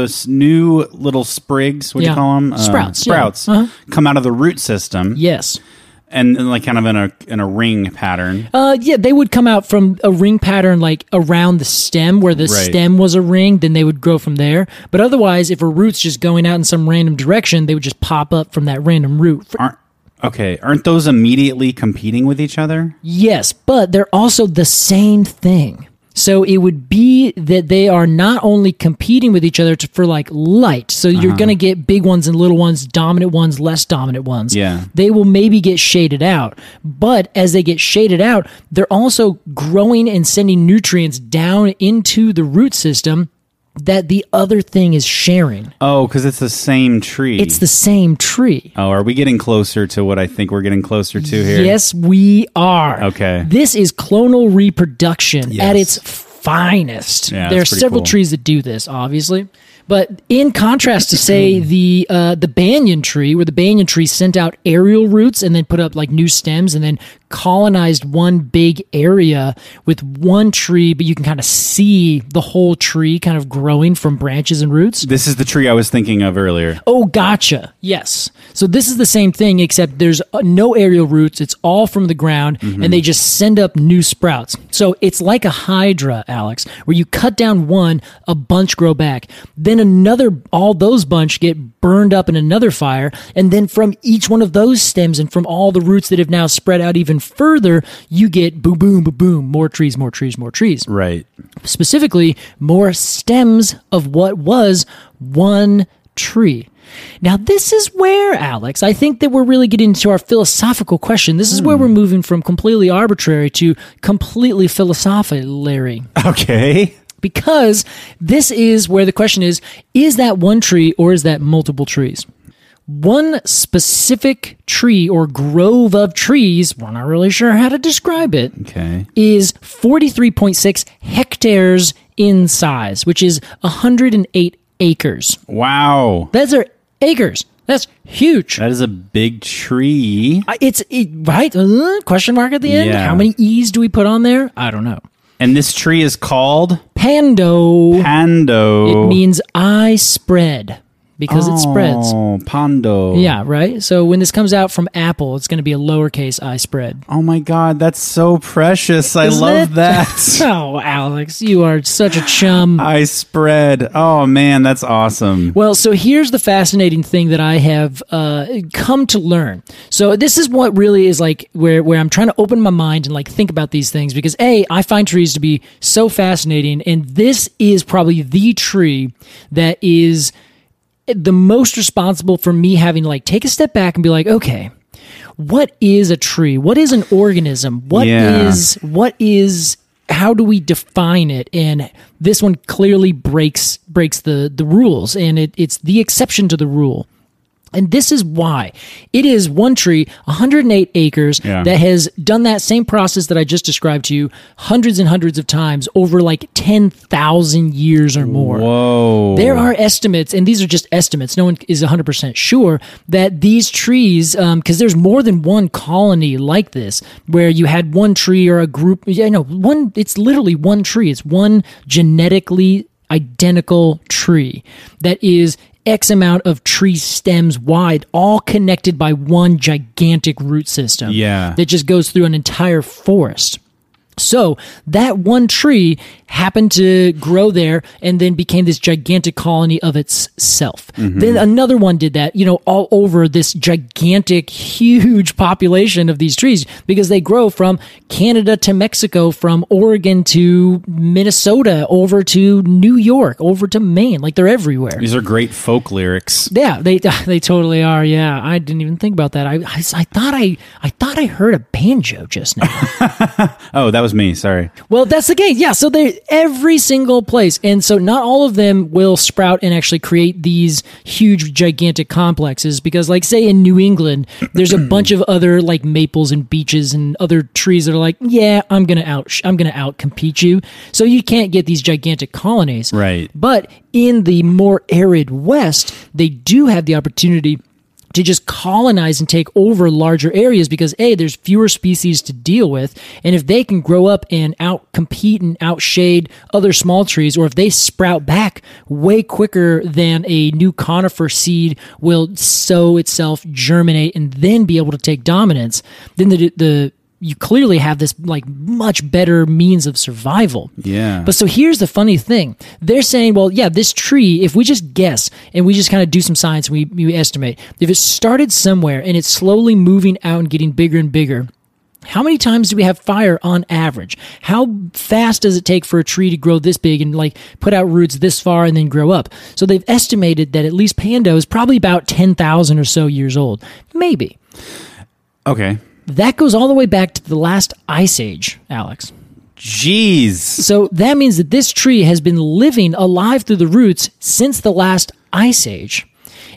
new little sprigs, what do you call them? Sprouts. Sprouts come out of the root system. Yes. And like kind of in a ring pattern. They would come out from a ring pattern like around the stem where the stem was a ring, then they would grow from there. But otherwise, if a root's just going out in some random direction, they would just pop up from that random root. Aren't those immediately competing with each other? Yes, but they're also the same thing. So it would be that they are not only competing with each other for like light. So you're going to get big ones and little ones, dominant ones, less dominant ones. Yeah. They will maybe get shaded out. But as they get shaded out, they're also growing and sending nutrients down into the root system that the other thing is sharing. Oh, because it's the same tree. It's the same tree. Oh, are we getting closer to what I think we're getting closer to here? Yes, we are. Okay. This is clonal reproduction at its finest. Yeah, there are that's pretty several cool. trees that do this, obviously. But in contrast to, say, the banyan tree, where the banyan tree sent out aerial roots and then put up like new stems and then colonized one big area with one tree, but you can kind of see the whole tree kind of growing from branches and roots. This is the tree I was thinking of earlier. Oh, gotcha. Yes. So this is the same thing, except there's no aerial roots. It's all from the ground, and they just send up new sprouts. So it's like a hydra, Alex, where you cut down one, a bunch grow back. Then all those bunch get burned up in another fire, and then from each one of those stems and from all the roots that have now spread out even further, you get boom, boom, boom, boom, more trees, more trees, more trees. Right. Specifically, more stems of what was one tree. Now, this is where, Alex, I think that we're really getting into our philosophical question. This is where we're moving from completely arbitrary to completely philosophical. Okay. Because this is where the question is that one tree or is that multiple trees? One specific tree or grove of trees, we're not really sure how to describe it, is 43.6 hectares in size, which is 108 acres. Wow. Those are acres. That's huge. That is a big tree. Right? Question mark at the end? Yeah. How many E's do we put on there? I don't know. And this tree is called? Pando. Pando. It means I spread. Because it spreads. Oh, Pando. Yeah, right? So when this comes out from Apple, it's going to be a lowercase I spread. Oh my God, that's so precious. I Isn't love it? that. Oh, Alex, you are such a chum. I spread. Oh man, that's awesome. Well, so here's the fascinating thing that I have come to learn. So this is what really is like where I'm trying to open my mind and like think about these things because I find trees to be so fascinating, and this is probably the tree that is the most responsible for me having to like take a step back and be like, okay, what is a tree? What is an organism? What is how do we define it? And this one clearly breaks the rules, and it's the exception to the rule. And this is why. It is one tree, 108 acres, that has done that same process that I just described to you hundreds and hundreds of times over like 10,000 years or more. Whoa. There are estimates, and these are just estimates, no one is 100% sure, that these trees, because there's more than one colony like this, where you had one tree or a group, it's literally one tree. It's one genetically identical tree that is X amount of tree stems wide, all connected by one gigantic root system that just goes through an entire forest. So that one tree happened to grow there and then became this gigantic colony of itself. Then another one did that, all over this gigantic, huge population of these trees because they grow from Canada to Mexico, from Oregon to Minnesota, over to New York, over to Maine. Like they're everywhere. These are great folk lyrics. Yeah, they totally are. Yeah, I didn't even think about that. I thought I heard a banjo just now. Oh, that was me. Sorry. Well, that's the case. Yeah. So they every single place, and so not all of them will sprout and actually create these huge, gigantic complexes. Because, like, say in New England, there's a bunch of other like maples and beeches and other trees that are like, yeah, I'm gonna out compete you. So you can't get these gigantic colonies. Right. But in the more arid West, they do have the opportunity to just colonize and take over larger areas because there's fewer species to deal with, and if they can grow up and out-compete and outshade other small trees, or if they sprout back way quicker than a new conifer seed will sow itself, germinate, and then be able to take dominance, then you clearly have this like much better means of survival. Yeah. But so here's the funny thing. They're saying, well, yeah, this tree, if we just guess and we just kind of do some science and we estimate, if it started somewhere and it's slowly moving out and getting bigger and bigger, how many times do we have fire on average? How fast does it take for a tree to grow this big and like put out roots this far and then grow up? So they've estimated that at least Pando is probably about 10,000 or so years old. Maybe. Okay. That goes all the way back to the last ice age, Alex. Jeez. So that means that this tree has been living alive through the roots since the last ice age.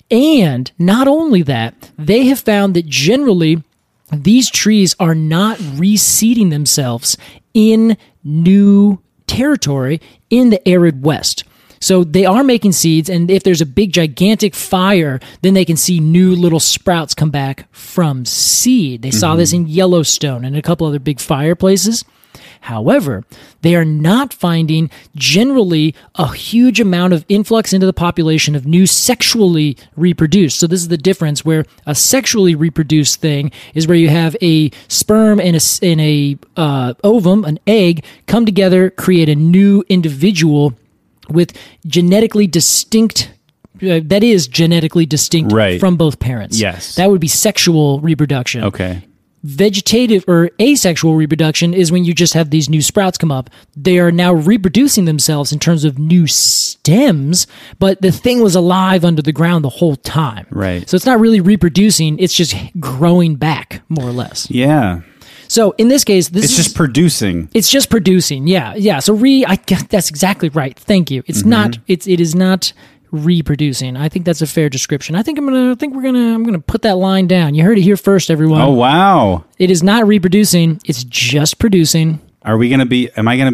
And not only that, they have found that generally these trees are not reseeding themselves in new territory in the arid West. So they are making seeds, and if there's a big, gigantic fire, then they can see new little sprouts come back from seed. They saw this in Yellowstone and a couple other big fireplaces. However, they are not finding generally a huge amount of influx into the population of new sexually reproduced. So this is the difference, where a sexually reproduced thing is where you have a sperm and a ovum, an egg, come together, create a new individual with genetically distinct that is genetically distinct from both parents. Yes. That would be sexual reproduction. Okay. Vegetative or asexual reproduction is when you just have these new sprouts come up. They are now reproducing themselves in terms of new stems, but the thing was alive under the ground the whole time. Right. So it's not really reproducing, it's just growing back, more or less. Yeah. So in this case, it's just producing. It's just producing. Yeah. So that's exactly right. Thank you. It's not, it is not reproducing. I think that's a fair description. I'm gonna put that line down. You heard it here first, everyone. Oh wow! It is not reproducing. It's just producing. Am I gonna be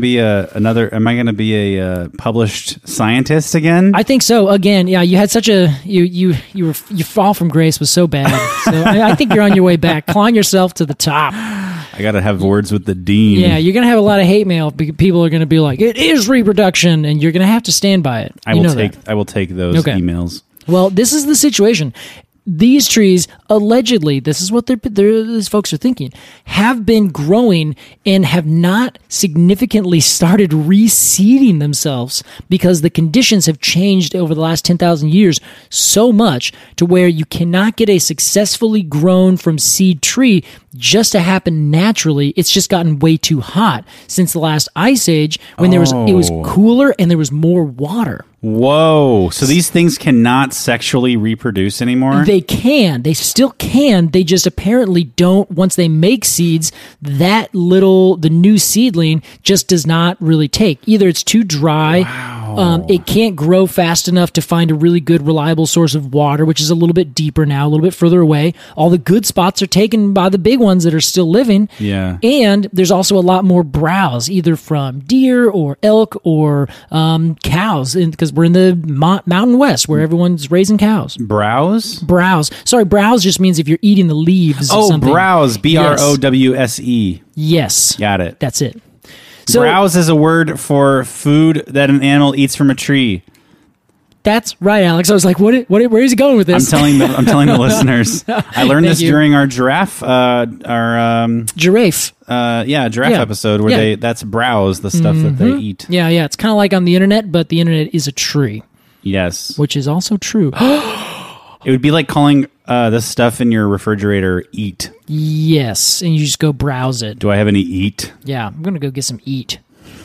a published scientist again? I think so. Again, yeah. You had such a your fall from grace was so bad. So I think you're on your way back. Climb yourself to the top. I got to have words with the dean. Yeah, you're going to have a lot of hate mail. People are going to be like, it is reproduction, and you're going to have to stand by it. I will take those emails. Well, this is the situation. These trees, allegedly, this is what these folks are thinking, have been growing and have not significantly started reseeding themselves because the conditions have changed over the last 10,000 years so much to where you cannot get a successfully grown from seed tree just to happen naturally. It's just gotten way too hot since the last ice age when it was cooler and there was more water. Whoa. So these things cannot sexually reproduce anymore? They can. They still can. They just apparently don't. Once they make seeds, the new seedling just does not really take. Either it's too dry. Wow. It can't grow fast enough to find a really good, reliable source of water, which is a little bit deeper now, a little bit further away. All the good spots are taken by the big ones that are still living. Yeah. And there's also a lot more browse, either from deer or elk or cows, because we're in the Mountain West where everyone's raising cows. Browse? Browse. Sorry, browse just means if you're eating the leaves of something. Browse. BROWSE. Yes. Got it. That's it. So, browse is a word for food that an animal eats from a tree. That's right, Alex. I was like, where is he going with this? I'm telling the listeners. I learned this during our giraffe giraffe episode where that's browse, the stuff that they eat. Yeah. It's kind of like on the internet, but the internet is a tree. Yes. Which is also true. It would be like calling the stuff in your refrigerator eat. Yes, and you just go browse it. Do I have any eat? Yeah, I'm going to go get some eat.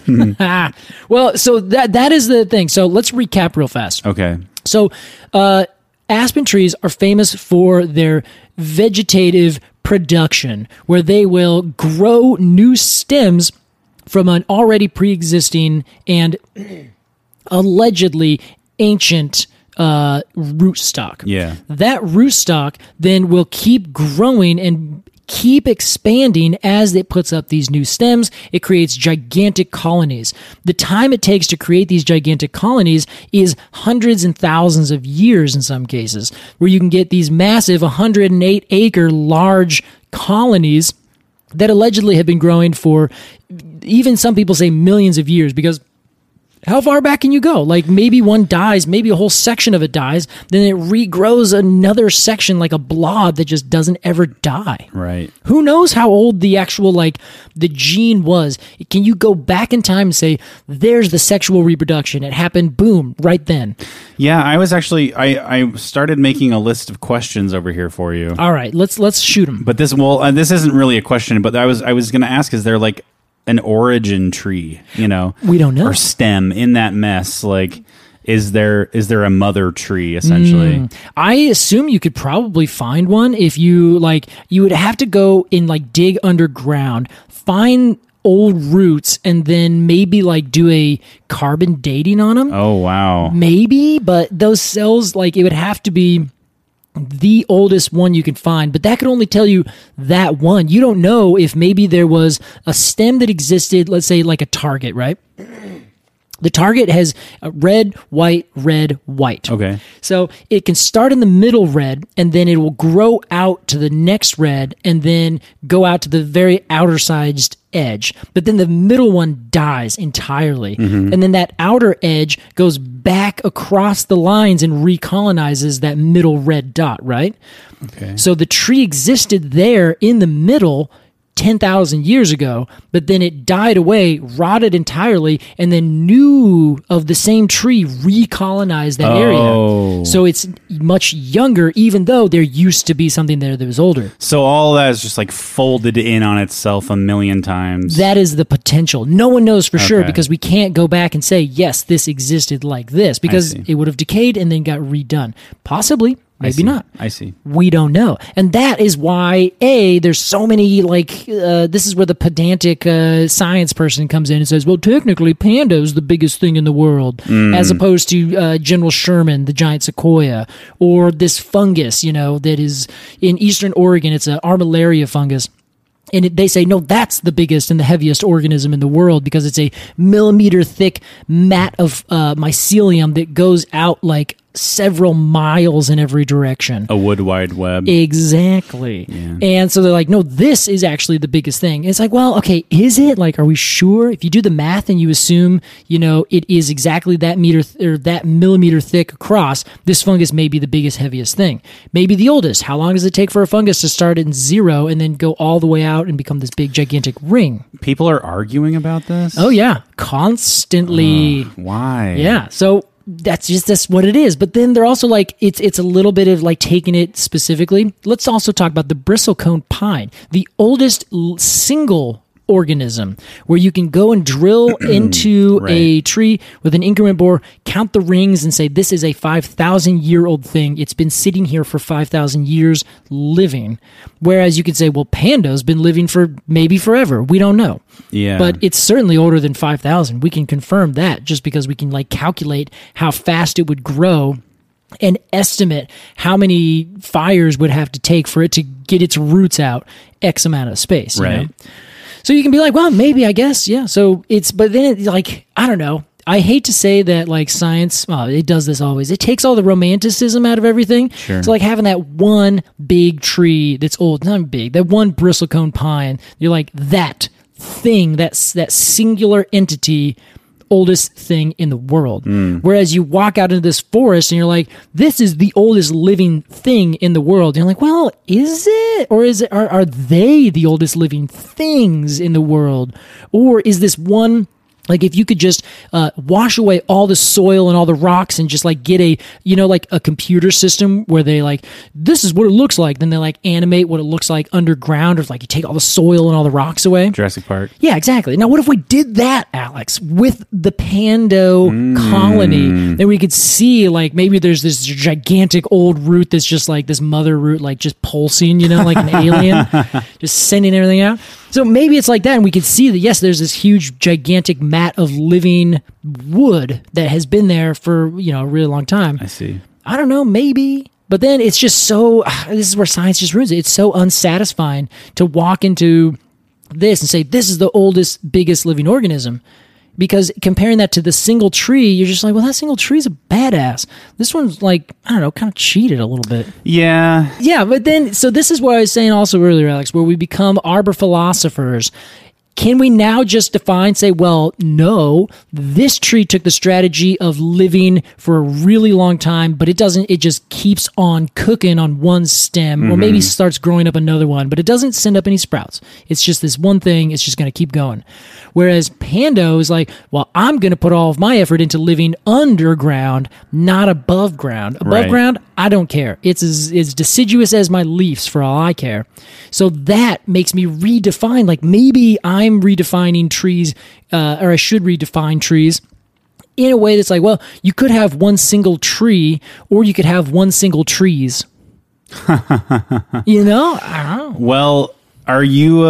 Well, so that is the thing. So let's recap real fast. Okay. So aspen trees are famous for their vegetative production, where they will grow new stems from an already pre-existing and allegedly ancient rootstock. Yeah. That rootstock then will keep growing and keep expanding as it puts up these new stems. It creates gigantic colonies. The time it takes to create these gigantic colonies is hundreds and thousands of years in some cases, where you can get these massive 108-acre large colonies that allegedly have been growing for, even some people say, millions of years, because how far back can you go? Like maybe one dies, maybe a whole section of it dies, then it regrows another section like a blob that just doesn't ever die. Right. Who knows how old the actual, the gene was? Can you go back in time and say, there's the sexual reproduction. It happened, boom, right then. Yeah, I was actually, I started making a list of questions over here for you. All right, let's shoot them. But this isn't really a question, but I was going to ask, is there an origin tree, we don't know, or stem in that mess? Is there a mother tree essentially? I assume you could probably find one if you you would have to go in dig underground, find old roots, and then maybe do a carbon dating on them. Oh wow. Maybe, but those cells it would have to be the oldest one you can find, but that could only tell you that one. You don't know if maybe there was a stem that existed, let's say a target, right? The target has red, white, red, white. Okay. So it can start in the middle red, and then it will grow out to the next red, and then go out to the very outer sized edge. But then the middle one dies entirely. And then that outer edge goes back across the lines and recolonizes that middle red dot, right? Okay. So the tree existed there in the middle 10,000 years ago, but then it died away, rotted entirely, and then new of the same tree recolonized that area. So it's much younger, even though there used to be something there that was older. So all that is just like folded in on itself a million times. That is the potential. No one knows for sure because we can't go back and say, yes, this existed like this, because it would have decayed and then got redone. Possibly. Maybe not. I see. We don't know. And that is why, there's so many, this is where the pedantic science person comes in and says, well, technically, panda is the biggest thing in the world, as opposed to General Sherman, the giant sequoia, or this fungus, that is in eastern Oregon. It's an armillaria fungus. And they say, no, that's the biggest and the heaviest organism in the world because it's a millimeter thick mat of mycelium that goes out like several miles in every direction. A wood wide web. Exactly. Yeah. And so they're like, no, this is actually the biggest thing. And it's like, well, okay, is it? Like, are we sure? If you do the math and you assume, it is exactly that or that millimeter thick across, this fungus may be the biggest, heaviest thing. Maybe the oldest. How long does it take for a fungus to start in 0 and then go all the way out and become this big, gigantic ring? People are arguing about this? Oh, yeah. Constantly. Why? Yeah. So that's what it is. But then they're also like, it's a little bit of like taking it specifically. Let's also talk about the bristlecone pine, the oldest single organism, where you can go and drill into a tree with an increment bore, count the rings, and say this is a 5,000-year-old thing. It's been sitting here for 5,000 years living. Whereas you could say, well, panda's been living for maybe forever. We don't know. Yeah. But it's certainly older than 5,000. We can confirm that just because we can calculate how fast it would grow and estimate how many fires would have to take for it to get its roots out X amount of space. Right. So you can be like, well, maybe, I guess, yeah. So but then it's like, I don't know. I hate to say that science, it does this always. It takes all the romanticism out of everything. Sure. So having that one big tree that's old, not big, that one bristlecone pine, you're like, that thing, that singular entity, oldest thing in the world. Whereas you walk out into this forest and you're like, this is the oldest living thing in the world. And you're like, well, is it? Or are they the oldest living things in the world? Or is this one, if you could just wash away all the soil and all the rocks and just get a computer system where they this is what it looks like. Then they animate what it looks like underground, or you take all the soil and all the rocks away. Jurassic Park. Yeah, exactly. Now, what if we did that, Alex, with the Pando colony? Then we could see maybe there's this gigantic old root that's just this mother root, just pulsing, like an alien, just sending everything out. So maybe it's like that, and we could see that, yes, there's this huge, gigantic mat of living wood that has been there for, a really long time. I see. I don't know, maybe. But then it's just so, this is where science just ruins it. It's so unsatisfying to walk into this and say, this is the oldest, biggest living organism. Because comparing that to the single tree, you're just like, well, that single tree's a badass. This one's I don't know, kind of cheated a little bit. Yeah. Yeah, but then, so this is what I was saying also earlier, Alex, where we become arbor philosophers. Can we now just define, say, well, no, this tree took the strategy of living for a really long time, but it just keeps on cooking on one stem, or maybe starts growing up another one, but it doesn't send up any sprouts. It's just this one thing, it's just going to keep going. Whereas Pando is like, well, I'm going to put all of my effort into living underground, not above ground. Above ground, I don't care. It's as deciduous as my leaves for all I care. So that makes me redefine, maybe I'm redefining trees, or I should redefine trees in a way that's well, you could have one single tree, or you could have one single trees. I don't know. Well, are you,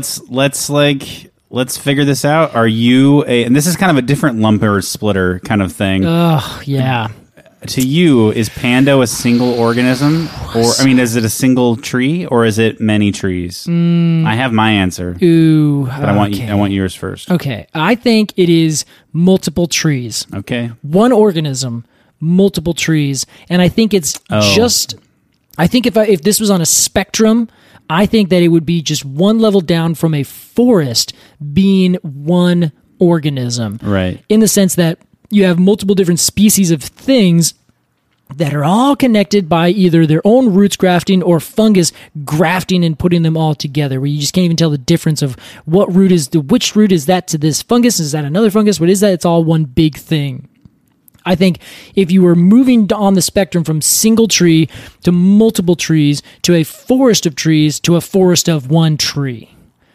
let's figure this out. Are you and this is kind of a different lumper splitter kind of thing. Oh, yeah. to you, is Pando a single organism, or is it a single tree, or is it many trees? I have my answer. Ooh, but I want yours first. Okay, I think it is multiple trees. Okay, one organism, multiple trees, and I think it's just. I think if this was on a spectrum, I think that it would be just one level down from a forest being one organism. Right. In the sense that you have multiple different species of things that are all connected by either their own roots grafting or fungus grafting and putting them all together, where you just can't even tell the difference of which root is that to this fungus? Is that another fungus? What is that? It's all one big thing. I think if you were moving on the spectrum from single tree to multiple trees to a forest of trees to a forest of one tree,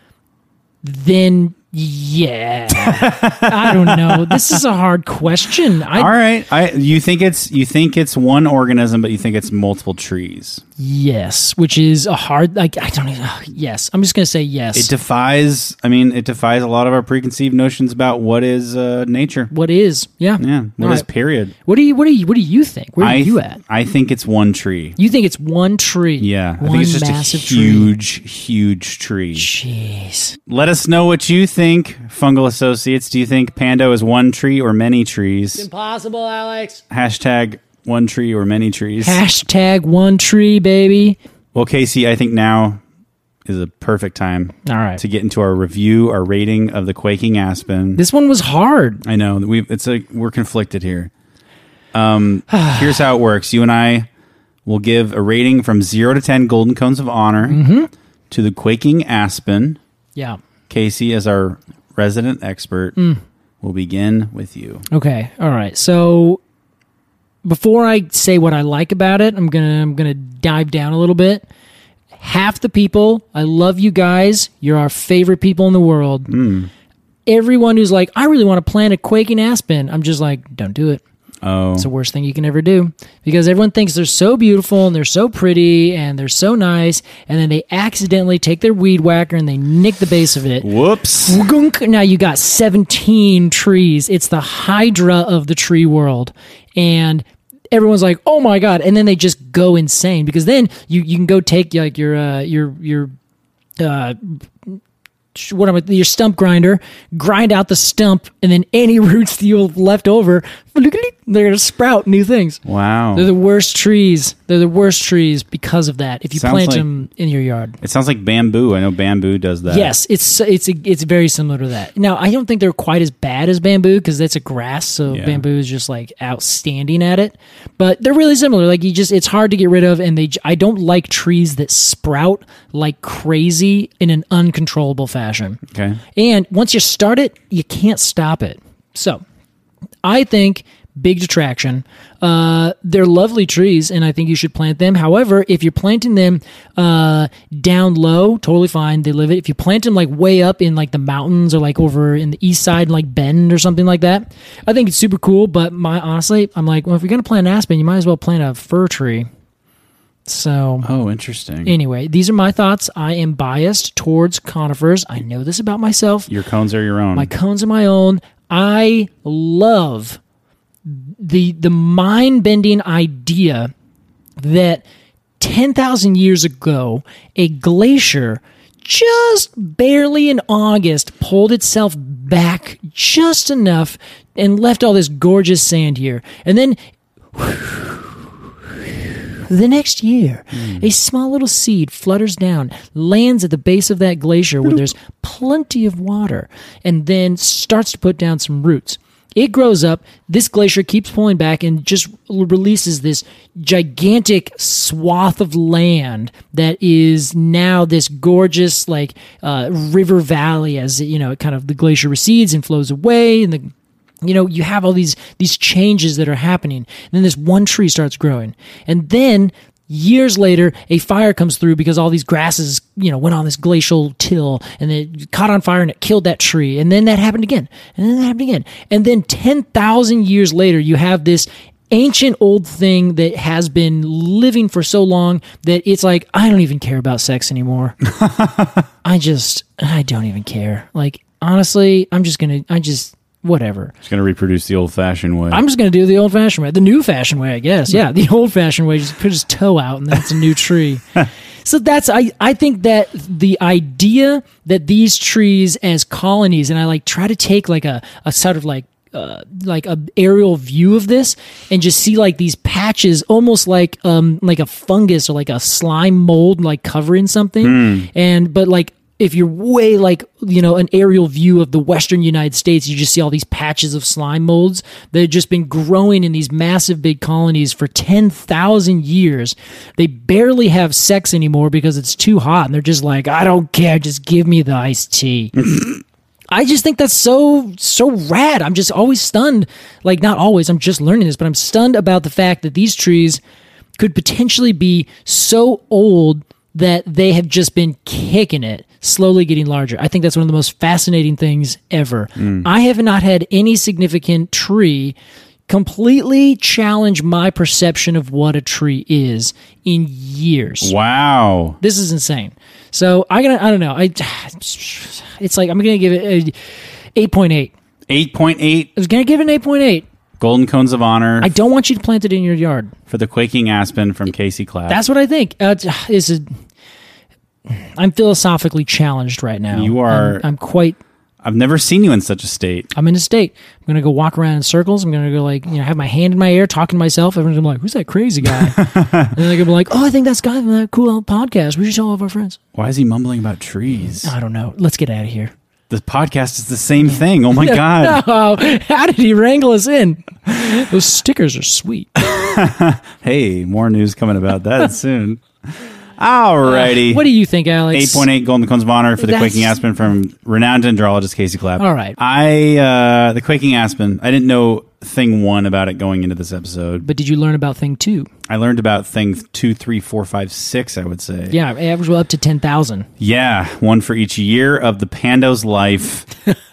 then yeah, I don't know. This is a hard question. All right, you think it's one organism, but you think it's multiple trees. Yes, which is a hard. I don't even. Yes, I'm just gonna say yes. It defies. a lot of our preconceived notions about what is nature. What is? Yeah. Yeah. What is? Period. What do you think? Where are you at? I think it's one tree. You think it's one tree? Yeah, one I think it's just massive a huge tree. Jeez. Let us know what you think, Fungal Associates. Do you think Pando is one tree or many trees? It's impossible, Alex. Hashtag one tree or many trees. Hashtag one tree, baby. Well, Casey, I think now is a perfect time to get into our review, our rating of the Quaking Aspen. This one was hard. I know. We're conflicted here. Here's how it works. You and I will give a rating from 0 to 10 Golden Cones of Honor to the Quaking Aspen. Yeah. Casey, as our resident expert, will begin with you. Okay. All right. So before I say what I like about it, I'm gonna dive down a little bit. Half the people, I love you guys. You're our favorite people in the world. Everyone who's like, I really want to plant a Quaking Aspen, I'm just like, don't do it. Oh. It's the worst thing you can ever do, because everyone thinks they're so beautiful and they're so pretty and they're so nice, and then they accidentally take their weed whacker and they nick the base of it. Whoops. Now you got 17 trees. It's the Hydra of the tree world. And everyone's like, oh my God. And then they just go insane, because then you can go take like your stump grinder, grind out the stump, and then any roots that you left over, they're going to sprout new things. Wow. They're the worst trees. They're the worst trees because of that. If you plant them in your yard. It sounds like bamboo. I know bamboo does that. Yes, it's very similar to that. Now, I don't think they're quite as bad as bamboo, because that's a grass, so bamboo is just like outstanding at it. But they're really similar. Like it's hard to get rid of, and I don't like trees that sprout like crazy in an uncontrollable fashion. Okay. And once you start it, you can't stop it. So, I think big detraction. They're lovely trees, and I think you should plant them. However, if you're planting them down low, totally fine. They live it. If you plant them like way up in like the mountains, or like over in the east side, like Bend or something like that, I think it's super cool. But honestly, I'm like, well, if you're gonna plant an aspen, you might as well plant a fir tree. So, interesting. Anyway, these are my thoughts. I am biased towards conifers. I know this about myself. Your cones are your own. My cones are my own. I love the mind-bending idea that 10,000 years ago, a glacier just barely in August pulled itself back just enough and left all this gorgeous sand here. And then the next year, a small little seed flutters down, lands at the base of that glacier where there's plenty of water, and then starts to put down some roots. It grows up, this glacier keeps pulling back and just releases this gigantic swath of land that is now this gorgeous river valley, as the glacier recedes and flows away, and you have all these changes that are happening. And then this one tree starts growing. And then years later, a fire comes through because all these grasses, went on this glacial till, and it caught on fire and it killed that tree. And then that happened again. And then that happened again. And then 10,000 years later, you have this ancient old thing that has been living for so long that it's like, I don't even care about sex anymore. I don't even care. Like, honestly, whatever. Just going to reproduce the old-fashioned way. I'm just going to do the old-fashioned way. The new-fashioned way, I guess. Yeah, the old-fashioned way. Just put his toe out, and that's a new tree. So that's I think that the idea that these trees as colonies, and I like try to take like a sort of like a aerial view of this and just see like these patches almost like a fungus or like a slime mold like covering something. But like if you're way like, an aerial view of the western United States, you just see all these patches of slime molds that have just been growing in these massive big colonies for 10,000 years. They barely have sex anymore because it's too hot, and they're just like, I don't care, just give me the iced tea. I just think that's so rad. I'm just always stunned. Like, not always, I'm just learning this, but I'm stunned about the fact that these trees could potentially be so old that they have just been kicking it, slowly getting larger. I think that's one of the most fascinating things ever. I have not had any significant tree completely challenge my perception of what a tree is in years. Wow. This is insane. So I don't know. It's like I'm going to give it a 8.8. 8.8. I was going to give it an 8.8. Golden Cones of Honor. I don't want you to plant it in your yard. For the Quaking Aspen from Casey Clapp. That's what I think. I'm philosophically challenged right now. You are. I'm quite. I've never seen you in such a state. I'm in a state. I'm going to go walk around in circles. I'm going to go like, have my hand in my ear, talking to myself. Everyone's gonna be like, who's that crazy guy? And they're going to be like, oh, I think that's guy from that cool podcast. We should tell all of our friends. Why is he mumbling about trees? I don't know. Let's get out of here. The podcast is the same thing. Oh my God. No, how did he wrangle us in? Those stickers are sweet. Hey, more news coming about that soon. Alrighty. What do you think, Alex? 8.8 Golden Cones of Honor for the Quaking Aspen from renowned dendrologist Casey Clapp. All right. The Quaking Aspen, I didn't know thing 1 about it going into this episode. But did you learn about thing 2? I learned about thing 2, 3, 4, 5, 6, I would say. Yeah, average up to 10,000. Yeah, one for each year of the Pando's life.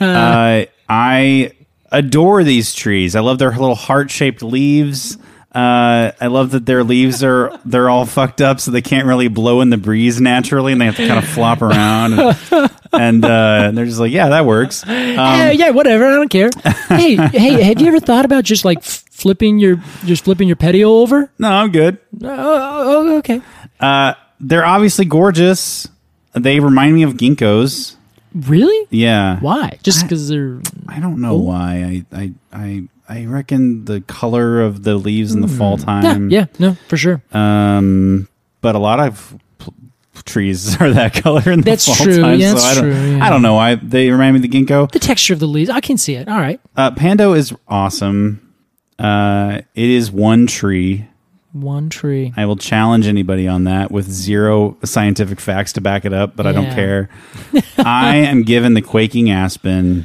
I adore these trees. I love their little heart-shaped leaves. I love that their leaves they're all fucked up, so they can't really blow in the breeze naturally, and they have to kind of flop around. And they're just like, yeah, that works. Yeah, whatever. I don't care. Hey, have you ever thought about just like flipping your petio over? No, I'm good. Oh, okay. They're obviously gorgeous. They remind me of ginkgos. Really? Yeah. Why? Just because they're... I don't know why. I reckon the color of the leaves in the fall time. Yeah, no, for sure. But a lot of trees are that color in the fall time. Yeah, so that's true. Yeah. I don't know why they remind me of the ginkgo. The texture of the leaves, I can see it. All right. Pando is awesome. It is one tree. One tree. I will challenge anybody on that with zero scientific facts to back it up, but I don't care. I am giving the Quaking Aspen...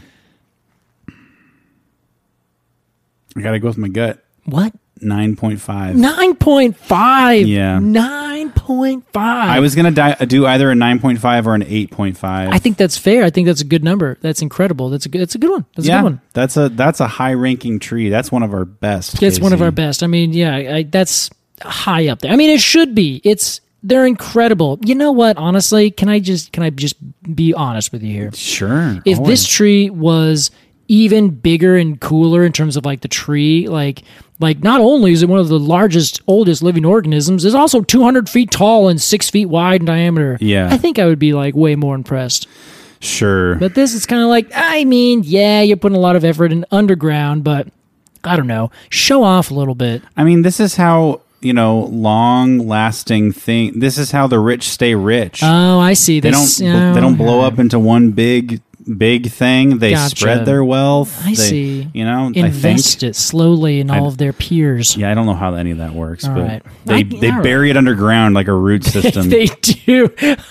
I gotta go with my gut. What? 9.5. 9.5. Yeah. 9.5. I was gonna do either a 9.5 or an 8.5. I think that's fair. I think that's a good number. That's incredible. That's a good one. That's a good one. That's a high ranking tree. That's one of our best. It's one of our best. I mean, yeah, that's high up there. I mean, it should be. They're incredible. You know what? Honestly, can I just be honest with you here? Sure. If this tree was even bigger and cooler in terms of like the tree, like not only is it one of the largest, oldest living organisms, it's also 200 feet tall and 6 feet wide in diameter. Yeah. I think I would be like way more impressed. Sure. But this is kind of like, I mean, yeah, you're putting a lot of effort in underground, but I don't know, show off a little bit. I mean, this is how, long lasting thing. This is how the rich stay rich. Oh, I see. They don't blow up into one big thing. They spread their wealth. I see. Invest it slowly in all of their peers. Yeah, I don't know how any of that works, all but right. they bury it underground like a root system. They do.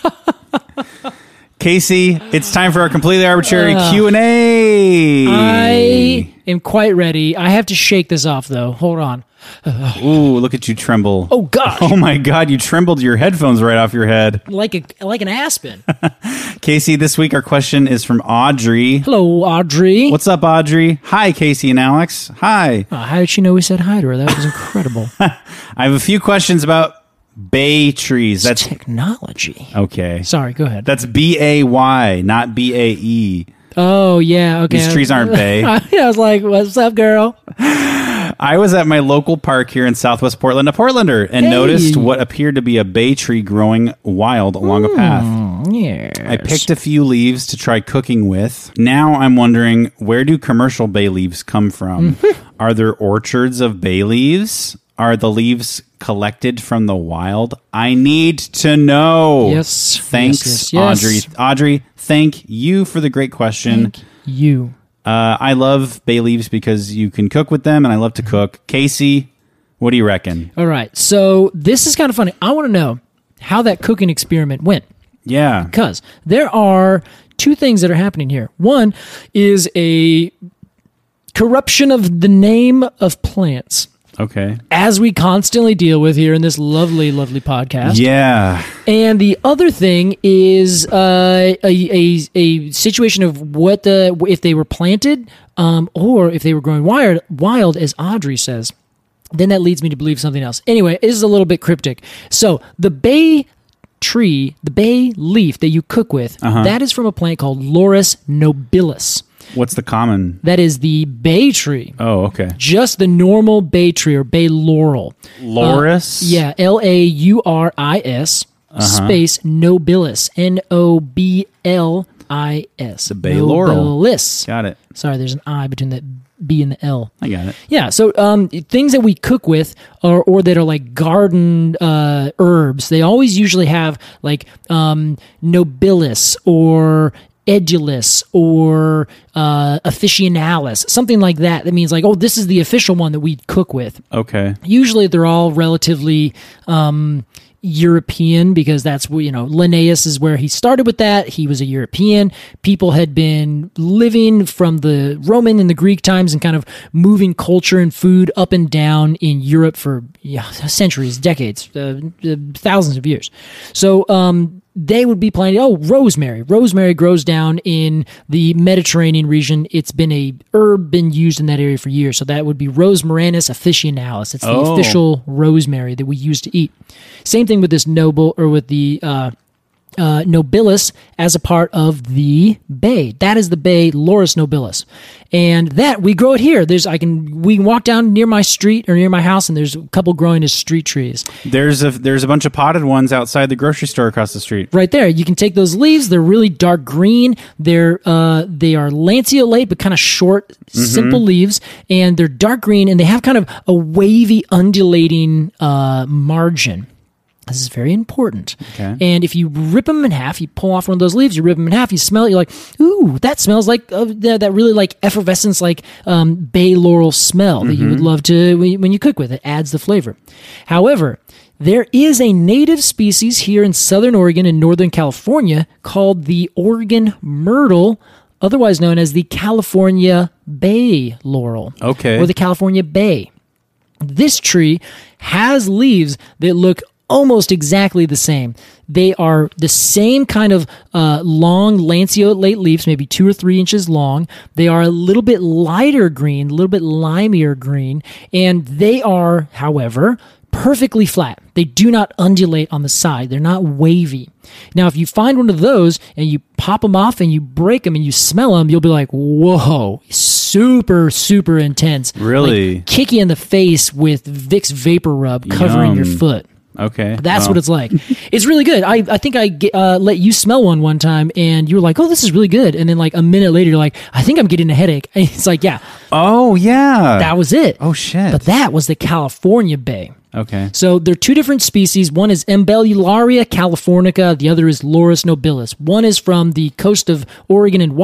Casey, it's time for our completely arbitrary Q&A. I am quite ready. I have to shake this off, though. Hold on. Ooh, look at you tremble. Oh, gosh. Oh, my God. You trembled your headphones right off your head. Like an aspen. Casey, this week our question is from Audrey. Hello, Audrey. What's up, Audrey? Hi, Casey and Alex. Hi. How did she know we said hi to her? That was incredible. I have a few questions about bay trees. That's technology. Okay. Sorry, go ahead. That's BAY, not BAE. Oh, yeah. Okay. These trees aren't bay. I was like, what's up, girl? I was at my local park here in Southwest Portland, a Portlander, and noticed what appeared to be a bay tree growing wild along a path. Yes. I picked a few leaves to try cooking with. Now I'm wondering, where do commercial bay leaves come from? Are there orchards of bay leaves? Are the leaves collected from the wild? I need to know. Yes. Thanks, Yes. Audrey. Audrey, thank you for the great question. Thank you. I love bay leaves because you can cook with them, and I love to cook. Casey, what do you reckon? All right. So this is kind of funny. I want to know how that cooking experiment went. Yeah. Because there are two things that are happening here. One is a corruption of the name of plants, Okay. as we constantly deal with here in this lovely, lovely podcast. Yeah. And the other thing is a situation of if they were planted or if they were growing wild, as Audrey says. Then that leads me to believe something else. Anyway, it is a little bit cryptic. So the bay tree, the bay leaf that you cook with, that is from a plant called Laurus nobilis. What's the common? That is the bay tree. Oh, okay. Just the normal bay tree or bay laurel. Lauris? Yeah, Lauris space nobilis. Nobilis. The bay laurel. Nobilis. Got it. Sorry, there's an I between the B and the L. I got it. Yeah, so things that we cook with or that are like garden herbs, they always usually have like nobilis or edulis or officinalis, something like that. That means like, oh, this is the official one that we cook with. Okay. Usually they're all relatively European because that's where, Linnaeus is where he started with that. He was a European. People had been living from the Roman and the Greek times and kind of moving culture and food up and down in Europe for centuries, decades, thousands of years. So they would be planting, rosemary. Rosemary grows down in the Mediterranean region. It's been a herb been used in that area for years. So that would be Rosmarinus officinalis. It's the official rosemary that we use to eat. Same thing with this nobilis as a part of the bay. That is the bay Laurus nobilis. And that we grow it here. We can walk down near my street or near my house and there's a couple growing as street trees. There's a bunch of potted ones outside the grocery store across the street. Right there. You can take those leaves. They're really dark green. They are lanceolate but kind of short, simple leaves, and they're dark green and they have kind of a wavy undulating margin. This is very important. Okay. And if you rip them in half, you pull off one of those leaves, you rip them in half, you smell it, you're like, ooh, that smells like that really like effervescence, like bay laurel smell that you would love to when you cook with it. Adds the flavor. However, there is a native species here in Southern Oregon and Northern California called the Oregon myrtle, otherwise known as the California bay laurel. Okay. Or the California bay. This tree has leaves that look almost exactly the same. They are the same kind of long lanceolate leaves, maybe 2 or 3 inches long. They are a little bit lighter green, a little bit limier green, and they are, however, perfectly flat. They do not undulate on the side. They're not wavy. Now, if you find one of those and you pop them off and you break them and you smell them, you'll be like, whoa, super, super intense. Really? Like, kick you in the face with Vicks Vapor Rub covering your foot. Okay. That's what it's like. It's really good. I think I let you smell one time and you were like, oh, this is really good. And then like a minute later, you're like, I think I'm getting a headache. And it's like, yeah. Oh, yeah. That was it. Oh, shit. But that was the California bay. Okay. So they're 2 different species. One is Embellularia californica. The other is Laurus nobilis. One is from the coast of Oregon and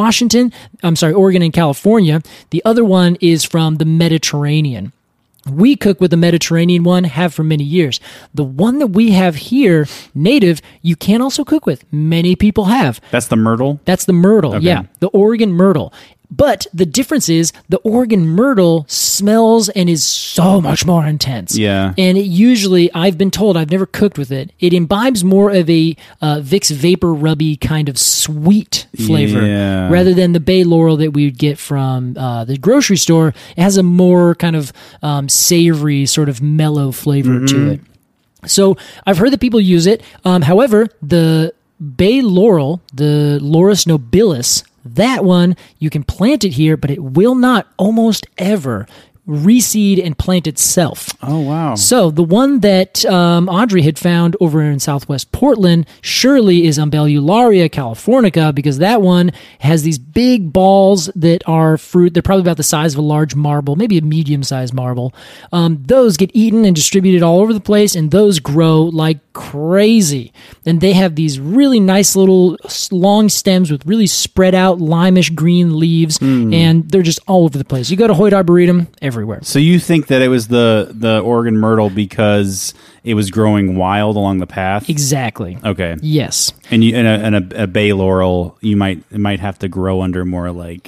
Oregon and California. The other one is from the Mediterranean. We cook with the Mediterranean one, have for many years. The one that we have here, native, you can also cook with. Many people have. That's the myrtle? That's the myrtle, Okay. yeah. The Oregon myrtle. But the difference is the Oregon myrtle smells and is so much more intense. Yeah. And it usually, I've been told, I've never cooked with it, it imbibes more of a Vicks Vapor Rubby kind of sweet flavor. Yeah. Rather than the bay laurel that we would get from the grocery store. It has a more kind of savory, sort of mellow flavor to it. So I've heard that people use it. However, the bay laurel, the Laurus nobilis, That one, you can plant it here, but it will not almost ever reseed and plant itself. Oh, wow. So the one that Audrey had found over in southwest Portland surely is Umbellularia californica, because that one has these big balls that are fruit. They're probably about the size of a large marble, maybe a medium-sized marble. Those get eaten and distributed all over the place, and those grow like crazy. And they have these really nice little long stems with really spread out limeish green leaves, and they're just all over the place. You go to Hoyt Arboretum, everywhere. So you think that it was the Oregon myrtle because it was growing wild along the path? Exactly. Okay. Yes. And a bay laurel, it might have to grow under more like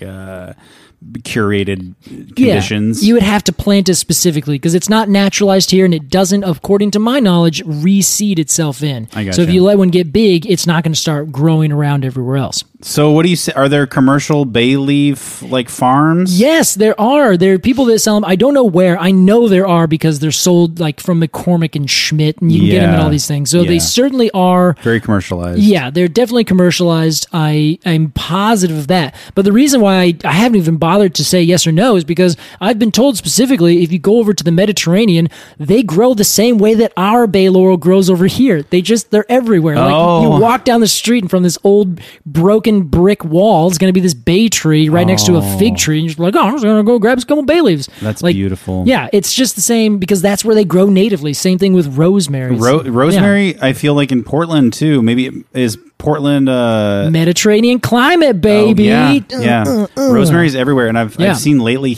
curated conditions. Yeah, you would have to plant it specifically because it's not naturalized here, and it doesn't, according to my knowledge, reseed itself in. I gotcha. So if you let one get big, it's not going to start growing around everywhere else. So what do you say? Are there commercial bay leaf like farms? Yes, there are. There are people that sell them. I don't know where. I know there are because they're sold like from McCormick and Schmidt, and you can get them at all these things. So they certainly are very commercialized. Yeah, they're definitely commercialized. I'm positive of that. But the reason why I haven't even bothered to say yes or no is because I've been told specifically if you go over to the Mediterranean, they grow the same way that our bay laurel grows over here. They're everywhere. Like you walk down the street and from this old broken brick wall is going to be this bay tree right next to a fig tree, and you're like, I'm just going to go grab a couple bay leaves. That's like, beautiful. Yeah, it's just the same because that's where they grow natively. Same thing with rosemary. Rosemary, I feel like in Portland too. Maybe is Portland Mediterranean climate, baby. Yeah. Rosemary's everywhere, and I've seen lately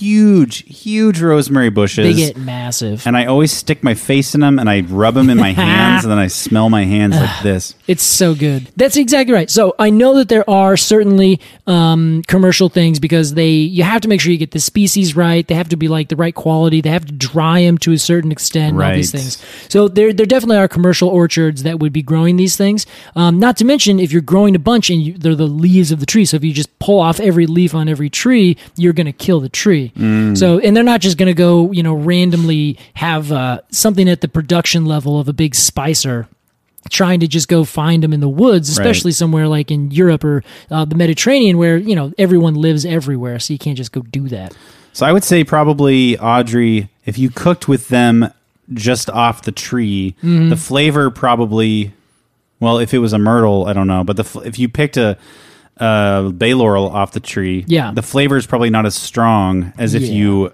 huge rosemary bushes. They get massive, and I always stick my face in them and I rub them in my hands, and then I smell my hands like this. It's so good. That's exactly right. So I know that there are certainly commercial things because you have to make sure you get the species right. They have to be like the right quality. They have to dry them to a certain extent. And all these things. So there definitely are commercial orchards that would be growing these things. Not to mention if you're growing a bunch and they're the leaves of the tree. So if you just pull off every leaf on every tree, you're going to kill the tree. So, and they're not just going to go, randomly have something at the production level of a big spicer trying to just go find them in the woods, especially somewhere like in Europe or the Mediterranean where, everyone lives everywhere. So you can't just go do that. So I would say probably, Audrey, if you cooked with them just off the tree, the flavor probably, well, if it was a myrtle, I don't know. But if you picked a bay laurel off the tree, the flavor is probably not as strong as if you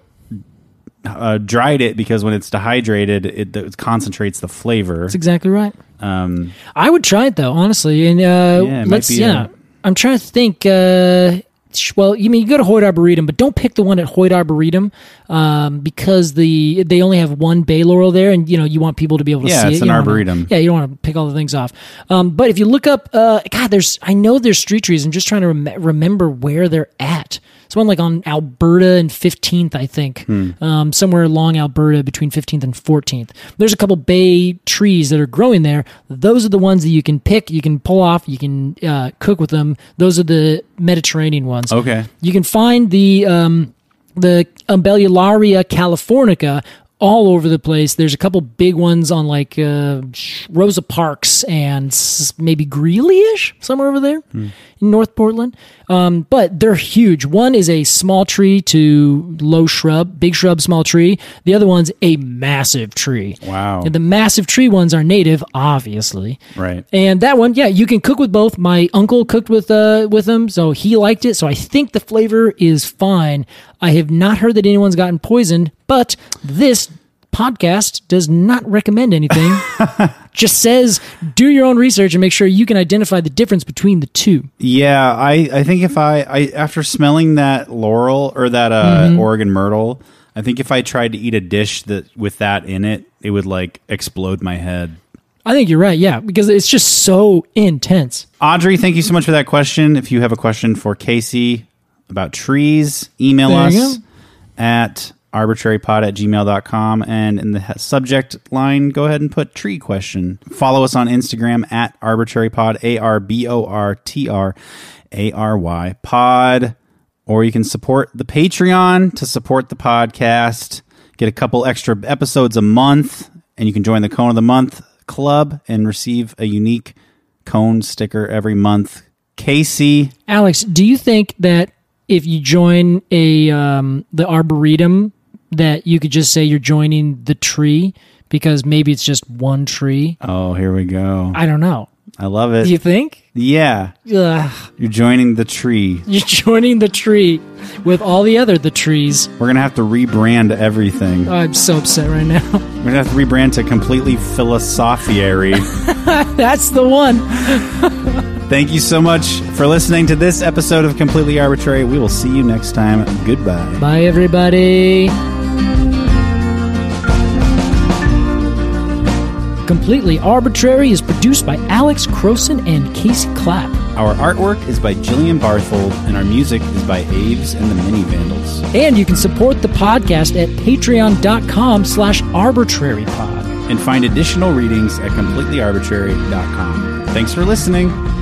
dried it, because when it's dehydrated, it concentrates the flavor. That's exactly right. I would try it though, honestly. And I'm trying to think. Well, you go to Hoyt Arboretum, but don't pick the one at Hoyt Arboretum because they only have one bay laurel there, and you want people to be able to see it. Yeah, it's an arboretum. You don't want to pick all the things off. But if you look up, I know there's street trees. I'm just trying to remember where they're at. It's one like on Alberta and 15th, I think, somewhere along Alberta between 15th and 14th. There's a couple bay trees that are growing there. Those are the ones that you can pick, you can pull off, you can cook with them. Those are the Mediterranean ones. Okay. You can find the Umbellularia californica all over the place. There's a couple big ones on like Rosa Parks and maybe Greeley-ish, somewhere over there in North Portland. But they're huge. One is a small tree to low shrub, big shrub, small tree. The other one's a massive tree. Wow. And the massive tree ones are native, obviously. Right. And that one, you can cook with both. My uncle cooked with them, so he liked it. So I think the flavor is fine. I have not heard that anyone's gotten poisoned, but this podcast does not recommend anything. Just says do your own research and make sure you can identify the difference between the two. Yeah, I think if I after smelling that laurel or that Oregon myrtle, I think if I tried to eat a dish with that in it, it would like explode my head. I think you're right, yeah, because it's just so intense. Audrey, thank you so much for that question. If you have a question for Casey about trees, email us at arbitrarypod@gmail.com, and in the subject line, go ahead and put tree question. Follow us on Instagram at arbitrarypod, ARBORTRARY pod, or you can support the Patreon to support the podcast, get a couple extra episodes a month, and you can join the Cone of the Month Club and receive a unique cone sticker every month Casey. Alex, do you think that if you join the Arboretum, that you could just say you're joining the tree because maybe it's just one tree? Oh, here we go. I don't know. I love it. Do you think? Yeah. Ugh. You're joining the tree. You're joining the tree with all the trees. We're going to have to rebrand everything. I'm so upset right now. We're going to have to rebrand to Completely Philosophiary. That's the one. Thank you so much for listening to this episode of Completely Arbitrary. We will see you next time. Goodbye. Bye, everybody. Completely Arbitrary is produced by Alex Croson and Casey Clapp. Our artwork is by Jillian Barthold, and our music is by Aves and the Mini Vandals. And you can support the podcast at patreon.com/arbitrarypod. And find additional readings at completelyarbitrary.com. Thanks for listening.